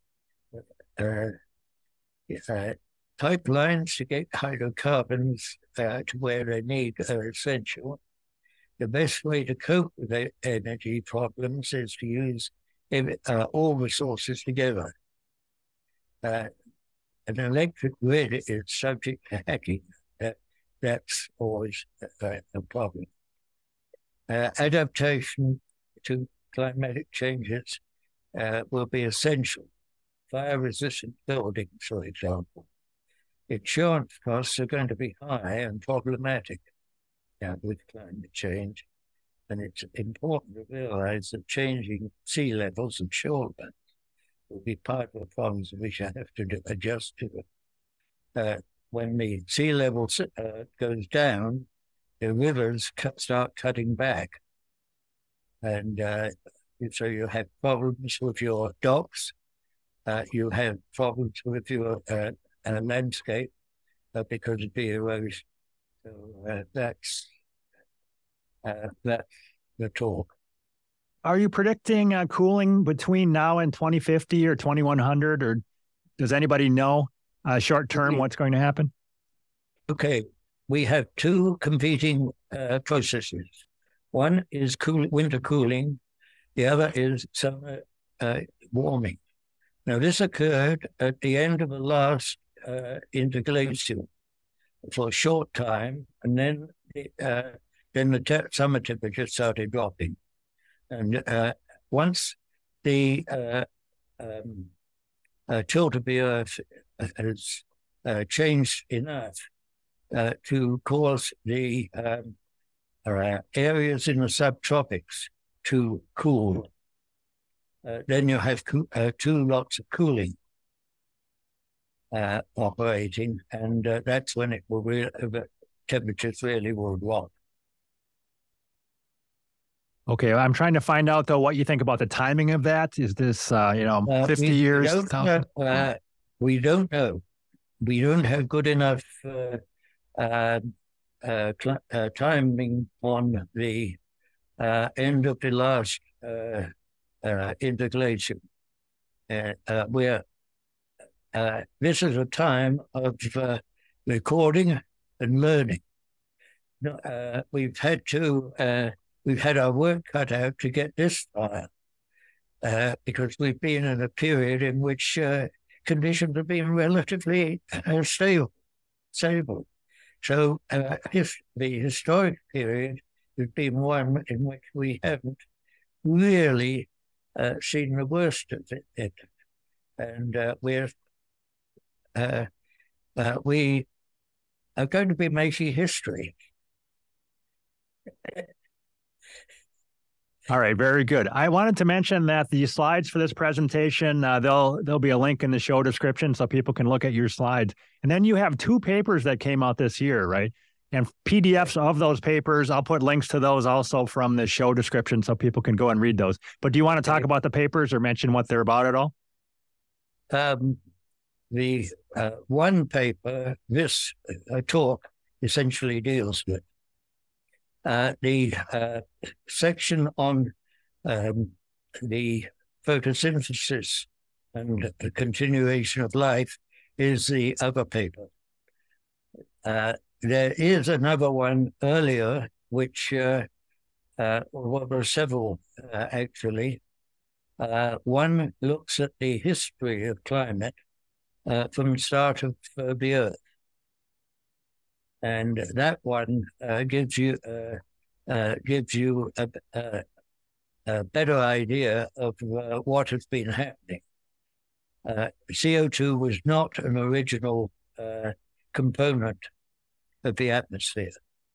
Uh, uh, pipelines to get hydrocarbons uh, to where they need are essential. The best way to cope with the energy problems is to use uh, all resources together. Uh, an electric grid is subject to hacking. Uh, that's always uh, a problem. Uh, adaptation to climatic changes uh, will be essential. Fire-resistant buildings, for example. Insurance costs are going to be high and problematic uh, with climate change, and it's important to realize that changing sea levels and shoreline will be part of the problems we shall have to do, adjust to. Uh, when the sea level uh, goes down, the rivers cut, start cutting back. And uh, so you have problems with your docks, uh, you have problems with your uh, uh, landscape uh, because of the erosion. So uh, that's, uh, that's the talk. Are you predicting uh, cooling between now and twenty fifty or twenty-one hundred, or does anybody know uh, short term okay. what's going to happen? Okay, we have two competing uh, processes. One is cool, winter cooling, the other is summer uh, warming. Now, this occurred at the end of the last uh, interglacial for a short time, and then it, uh, then the te- summer temperature started dropping. And uh, once the uh, um, uh, tilt of the Earth has uh, changed enough uh, to cause the um, uh, areas in the subtropics to cool, uh, then you have co- uh, two lots of cooling uh, operating, and uh, that's when it will re- uh, temperatures really will drop. Okay, I'm trying to find out though what you think about the timing of that. Is this uh, you know Uh, fifty we years? Don't know, uh, we don't know. We don't have good enough uh, uh, uh, cl- uh, timing on the uh, end of the last uh, uh, interglacial. Uh, uh, where uh, this is a time of uh, recording and learning. Uh, we've had to uh, we've had our work cut out to get this far uh, because we've been in a period in which uh, conditions have been relatively uh, stable. Stable. So uh, his, the historic period has been one in which we haven't really uh, seen the worst of it. it. And uh, we're uh, uh, we are going to be making history. All right, very good. I wanted to mention that the slides for this presentation, uh, there'll there'll be a link in the show description so people can look at your slides. And then you have two papers that came out this year, right? And P D Fs of those papers, I'll put links to those also from the show description so people can go and read those. But do you want to talk about the papers or mention what they're about at all? Um, the uh, one paper this uh, talk essentially deals with. Uh, the uh, section on um, the photosynthesis and the continuation of life is the other paper. Uh, there is another one earlier, which, uh, uh, well, there are several uh, actually. Uh, one looks at the history of climate uh, from the start of uh, the Earth. And that one uh, gives you uh, uh, gives you a, a, a better idea of uh, what has been happening. Uh, C O two was not an original uh, component of the atmosphere.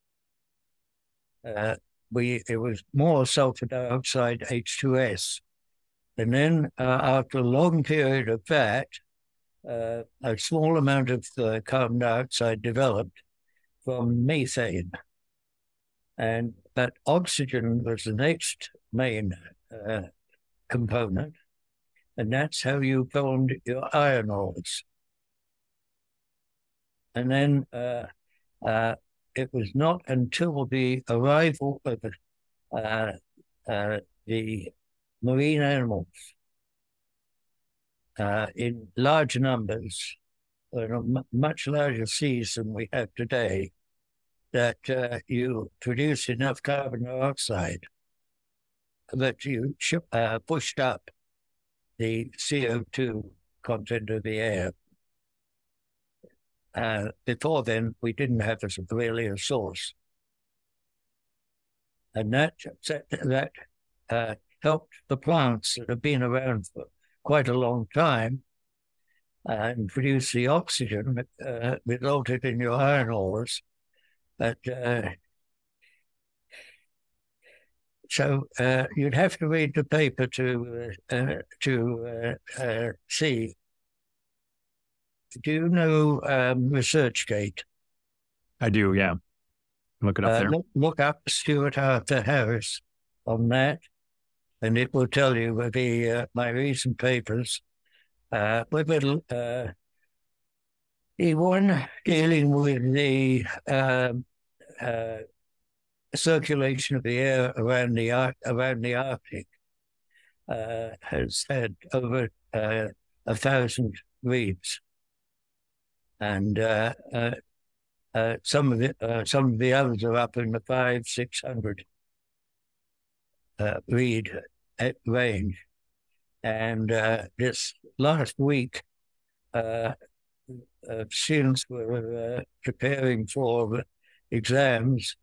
Uh, we it was more sulfur dioxide, H two S, and then uh, after a long period of that, uh, a small amount of uh, carbon dioxide developed from methane. And but oxygen was the next main uh, component, and that's how you formed your iron ores. And then uh, uh, it was not until the arrival of uh, uh, the marine animals uh, in large numbers, in much larger seas than we have today, that uh, you produce enough carbon dioxide that you uh, pushed up the C O two content of the air. Uh, before then, we didn't have this really a source. And that, that uh, helped the plants that have been around for quite a long time uh, and produce the oxygen that uh, resulted in your iron ores. But uh, so uh, you'd have to read the paper to uh, to uh, uh, see. Do you know um, ResearchGate? I do, yeah. Look it up uh, there. Look, look up Stuart Arthur Harris on that, and it will tell you the uh, my recent papers. Uh, with little uh, the one dealing with the uh, uh, circulation of the air around the around the Arctic uh, has had over uh, a thousand reads, and uh, uh, uh, some of it, uh, some of the others are up in the five, six hundred uh, read range. And uh, this last week, uh, uh, students were uh, preparing for exams.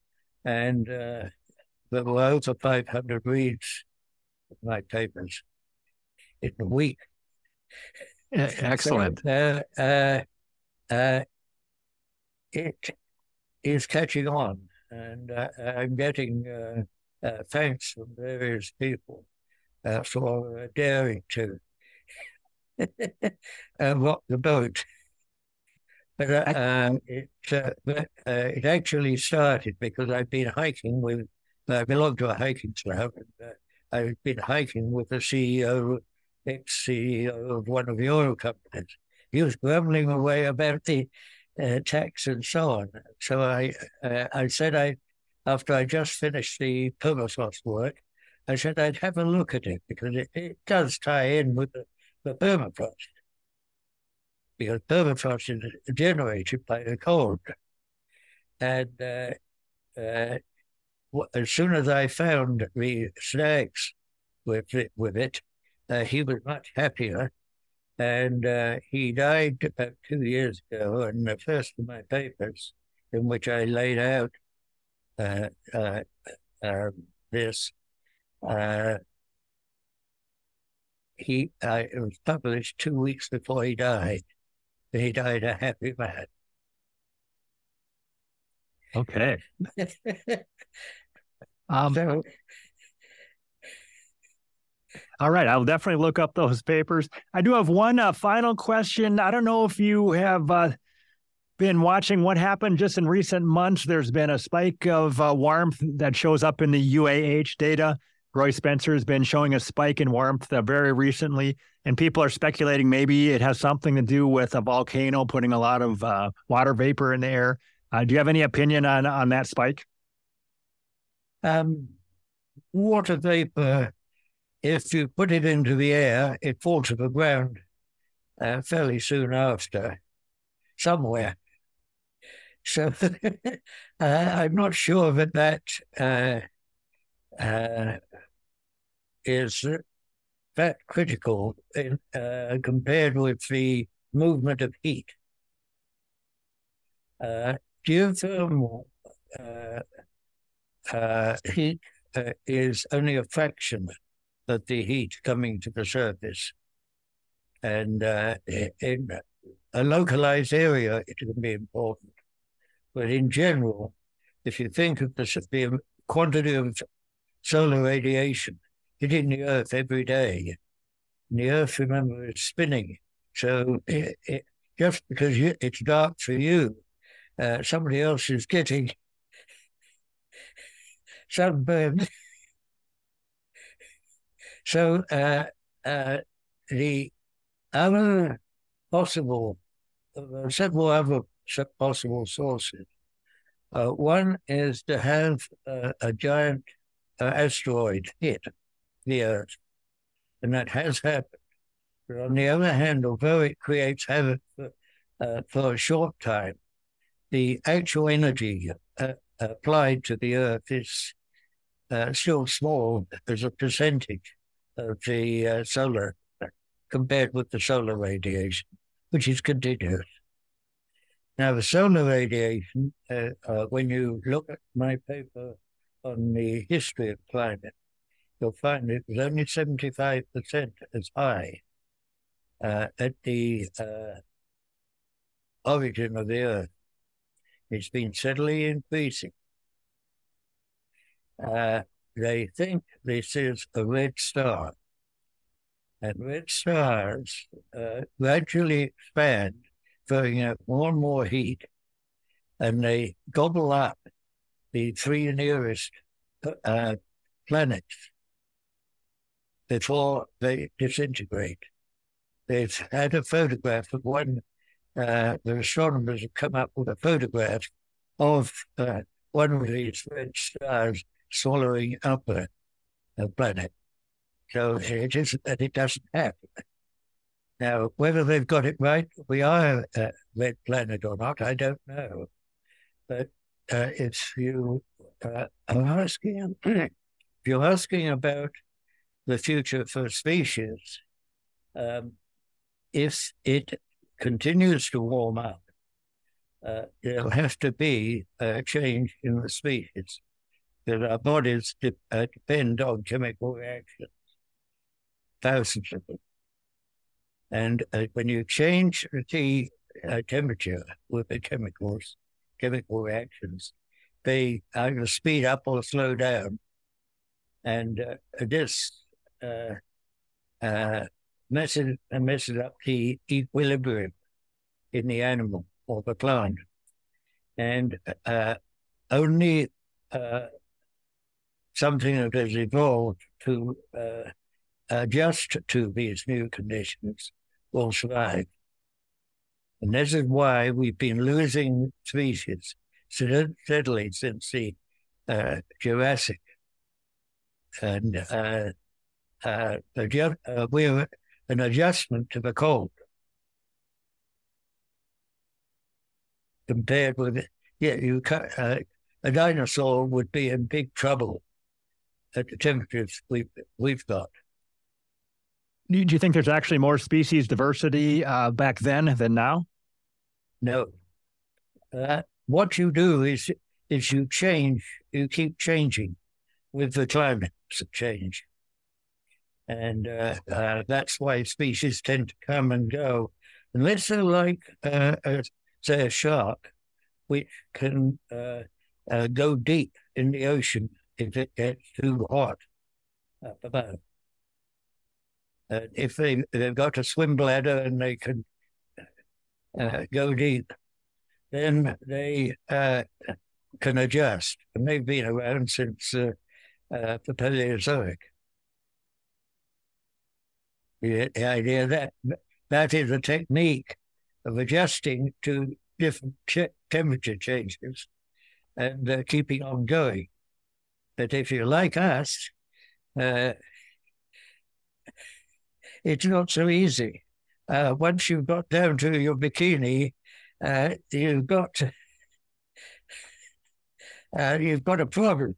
and uh, there were over five hundred reads of my papers in a week. Excellent. So, uh, uh, uh, it is catching on, and uh, I'm getting uh, uh, thanks from various people uh, for uh, daring to uh, rock the boat. But uh, um, it, uh, uh, it actually started because I've been hiking with, I belong to a hiking club, and uh, I've been hiking with the C E O, ex-C E O of one of the oil companies. He was grumbling away about the uh, tax and so on. So I, uh, I said I, after I just finished the permafrost work, I said I'd have a look at it because it, it does tie in with the, the permafrost. Because permafrost is generated by the cold. And uh, uh, as soon as I found the snags with it, with it uh, he was much happier. And uh, he died about two years ago. And the first of my papers, in which I laid out uh, uh, uh, this, uh, he uh, it was published two weeks before he died. He died a happy man. Okay. um, so, all right. I'll definitely look up those papers. I do have one uh, final question. I don't know if you have uh, been watching what happened just in recent months. There's been a spike of uh, warmth that shows up in the U A H data. Roy Spencer has been showing a spike in warmth uh, very recently, and people are speculating maybe it has something to do with a volcano putting a lot of uh, water vapor in the air. Uh, do you have any opinion on, on that spike? Um, water vapor, if you put it into the air, it falls to the ground uh, fairly soon after, somewhere. So uh, I'm not sure that that uh, uh, is that critical in, uh, compared with the movement of heat. Uh, geothermal uh, uh, heat uh, is only a fraction of the heat coming to the surface. And uh, in a localized area, it can be important. But in general, if you think of the, the quantity of solar radiation hitting the Earth every day, and the Earth, remember, is spinning. So it, it, just because you, it's dark for you, uh, somebody else is getting sunburned. So uh, uh, the other possible, uh, several other possible sources. Uh, one is to have uh, a giant uh, asteroid hit the Earth, and that has happened. But on the other hand, although it creates havoc for, uh, for a short time, the actual energy uh, applied to the Earth is uh, still small as a percentage of the uh, solar, compared with the solar radiation, which is continuous. Now, the solar radiation, uh, uh, when you look at my paper on the history of climate, you'll find it was only seventy-five percent as high uh, at the uh, origin of the Earth. It's been steadily increasing. Uh, they think this is a red star. And red stars uh, gradually expand, throwing out more and more heat, and they gobble up the three nearest uh, planets before they disintegrate. They've had a photograph of one, uh, the astronomers have come up with a photograph of uh, one of these red stars swallowing up a, a planet. So it isn't that it doesn't happen. Now, whether they've got it right, we are a red planet or not, I don't know. But uh, if you uh, are asking, if you're asking about the future for species, um, if it continues to warm up, uh, there'll have to be a change in the species. that our bodies de- uh, depend on chemical reactions, thousands of them. And uh, when you change the uh, temperature with the chemicals, chemical reactions, they either speed up or slow down. And uh, this uh, uh, messes, messes up the equilibrium in the animal or the plant. And uh, only uh, something that has evolved to uh, adjust to these new conditions will survive. And this is why we've been losing species steadily since the uh, Jurassic. And uh, uh, adjust, uh, we're an adjustment to the cold compared with, yeah, you uh, a dinosaur would be in big trouble at the temperatures we've, we've got. Do you think there's actually more species diversity uh, back then than now? No. Uh, what you do is is you change, you keep changing with the climate change. And uh, uh, that's why species tend to come and go. Unless they're like, uh, a, say, a shark, which can uh, uh, go deep in the ocean if it gets too hot up above. Uh, if they, they've got a swim bladder and they can uh, go deep, then they uh, can adjust. And they've been around since uh, uh, the Paleozoic. The, the idea that that is a technique of adjusting to different ch- temperature changes and uh, keeping on going. But if you're like us, uh, it's not so easy. Uh, once you've got down to your bikini, uh, you've got uh, you've got a problem.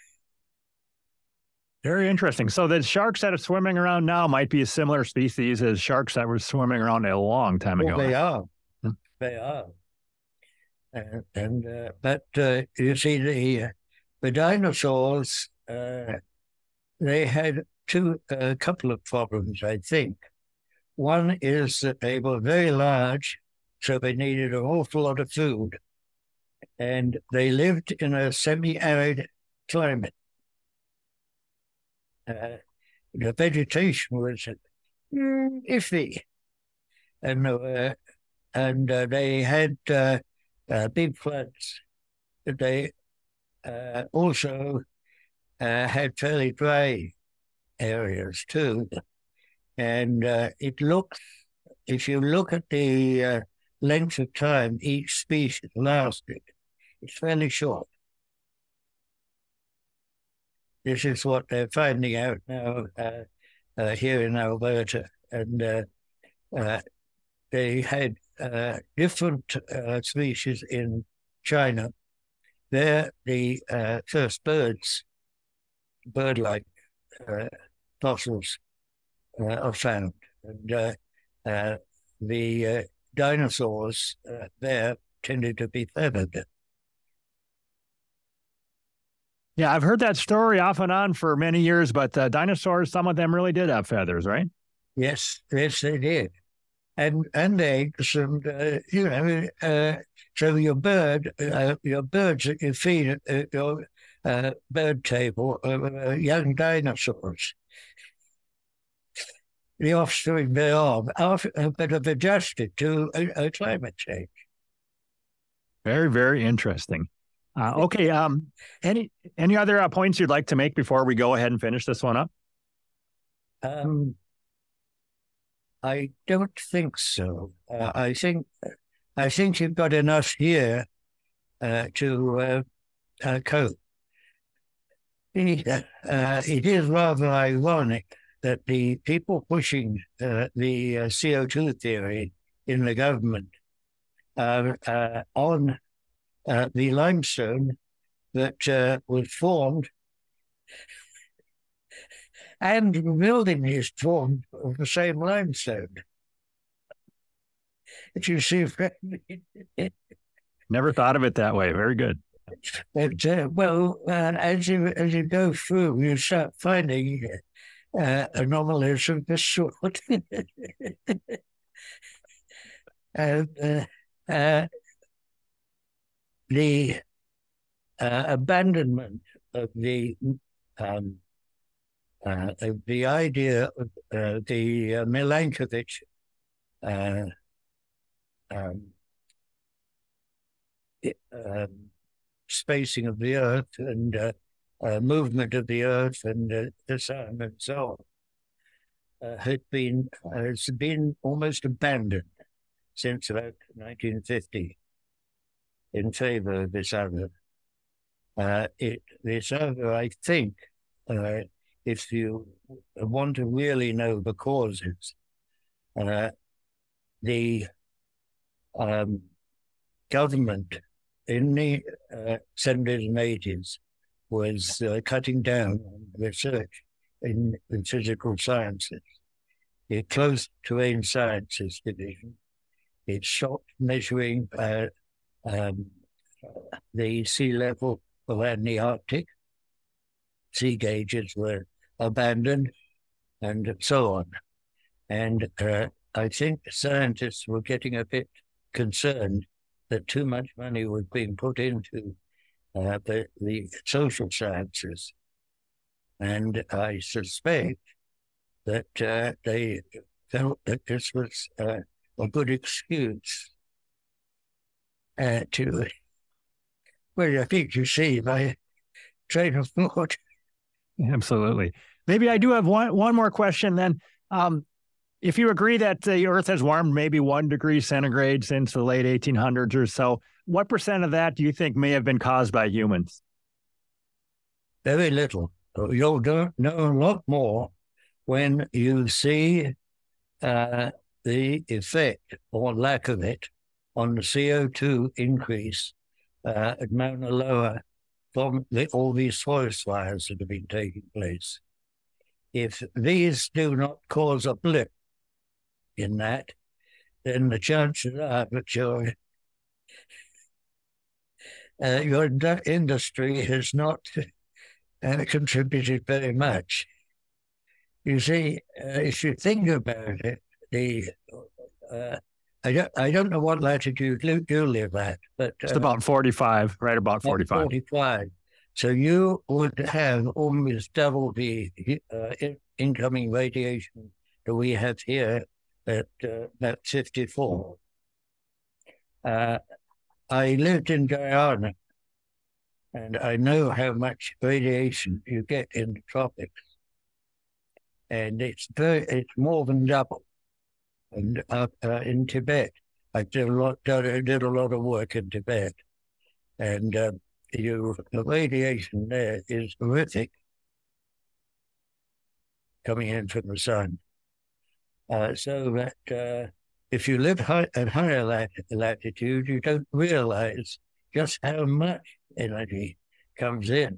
Very interesting. So the sharks that are swimming around now might be a similar species as sharks that were swimming around a long time well, ago. They are. Hmm. They are. Uh, and uh, but uh, you see, the uh, the dinosaurs, uh, they had two a uh, couple of problems, I think. One is that they were very large, so they needed an awful lot of food, and they lived in a semi-arid climate. Uh, the vegetation was mm, iffy, and uh, and uh, they had uh, uh, big floods. They uh, also uh, had fairly dry areas too, and uh, it looks. If you look at the uh, length of time each species lasted, it's fairly short. This is what they're finding out now uh, uh, here in Alberta. And uh, uh, they had uh, different uh, species in China. There, the uh, first birds, bird-like uh, fossils uh, are found. And uh, uh, the uh, dinosaurs uh, there tended to be feathered. Yeah, I've heard that story off and on for many years, but uh, dinosaurs, some of them really did have feathers, right? Yes, yes, they did. And and eggs, and, uh, you know, uh, so your bird, uh, your birds that you feed at your uh, bird table are uh, young dinosaurs. The offspring thereof are a bit of adjusted to a, a climate change. Very, very interesting. Uh, okay. Um, any any other uh, points you'd like to make before we go ahead and finish this one up? Um, I don't think so. Uh, I think I think you've got enough here uh, to uh, uh, cope. It, uh, it is rather ironic that the people pushing uh, the uh, C O two theory in the government are uh, on uh, the limestone that uh, was formed, and the building is formed of the same limestone. If you see, never thought of it that way. Very good. But, uh, well, uh, as you as you go through, you start finding uh, anomalies of this sort. and uh, uh, the uh, abandonment of the um, uh, of the idea of uh, the uh, Milankovitch uh, um, it, um, spacing of the Earth and uh, uh, movement of the Earth and uh, the Sun and so on uh, had been uh, has been almost abandoned since about nineteen fifty in favor of this other. Uh, it, this other, I think, uh, if you want to really know the causes, uh, the um, government in the uh, seventies and eighties was uh, cutting down on research in, in physical sciences. It closed terrain sciences division. It stopped measuring uh, um, the sea level around the Arctic. Sea gauges were abandoned and so on. And uh, I think scientists were getting a bit concerned that too much money was being put into uh, the, the social sciences. And I suspect that uh, they felt that this was uh, a good excuse uh, to, well, I think you see my train of thought. Absolutely. Maybe I do have one, one more question then. Um, if you agree that the Earth has warmed maybe one degree centigrade since the late eighteen hundreds or so, what percent of that do you think may have been caused by humans? Very little. You'll know a lot more when you see uh, the effect or lack of it on the C O two increase uh, at Mauna Loa from the, all these forest fires that have been taking place. If these do not cause a blip in that, then the chances are that your, uh, your industry has not uh, contributed very much. You see, uh, if you think about it, the uh, I don't I don't know what latitude you live at, but uh, it's about forty-five, right about forty-five. forty-five. So you would have almost double the uh, in- incoming radiation that we have here at uh, at fifty-four. Uh, I lived in Guyana, and I know how much radiation you get in the tropics, and it's very, it's more than double. And uh, uh, in Tibet, I did a lot, I did a lot of work in Tibet, and uh, you, the radiation there is horrific, coming in from the sun. Uh, so that uh, if you live high, at higher lat- latitude, you don't realize just how much energy comes in.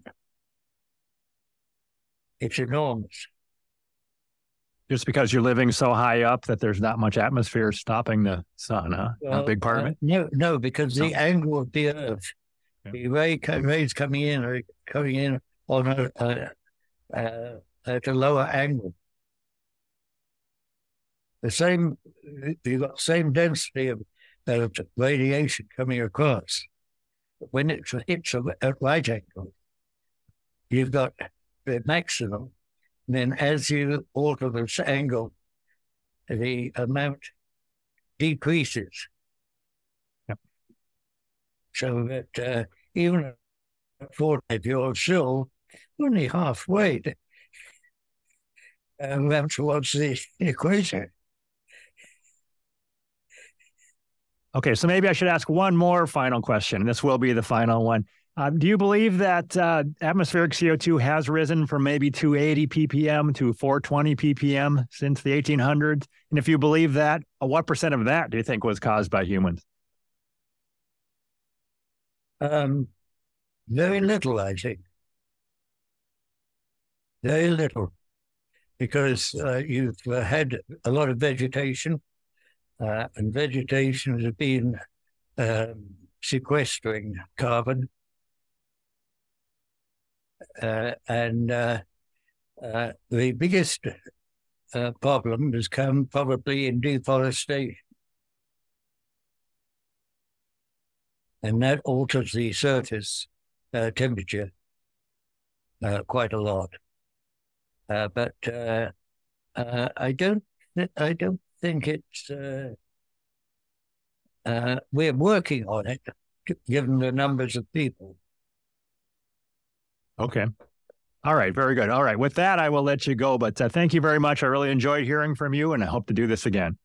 It's enormous. Just because you're living so high up that there's not much atmosphere stopping the sun, huh? Well, not a big part uh, of it? No, no, because No. the angle of the Earth, yeah. the ray, rays coming in are coming in on a, uh, uh, at a lower angle. The same, you've got the same density of, of radiation coming across. When it hits at right angle, you've got the maximum. And then as you alter this angle, the amount decreases. Yep. So that uh, even if you're still only halfway uh, towards the equator. Okay, so maybe I should ask one more final question. This will be the final one. Uh, do you believe that uh, atmospheric C O two has risen from maybe two eighty p p m to four twenty p p m since the eighteen hundreds? And if you believe that, uh, what percent of that do you think was caused by humans? Um, very little, I think. Very little. Because uh, you've uh, had a lot of vegetation, uh, and vegetation has been um, sequestering carbon. uh, and uh, uh, the biggest uh, problem has come probably in deforestation. And that alters the surface uh, temperature uh, quite a lot. Uh, but uh, uh, I don't, I don't think it's. Uh, uh, we're working on it, given the numbers of people. Okay. All right. Very good. All right. With that, I will let you go. But uh, thank you very much. I really enjoyed hearing from you, and I hope to do this again.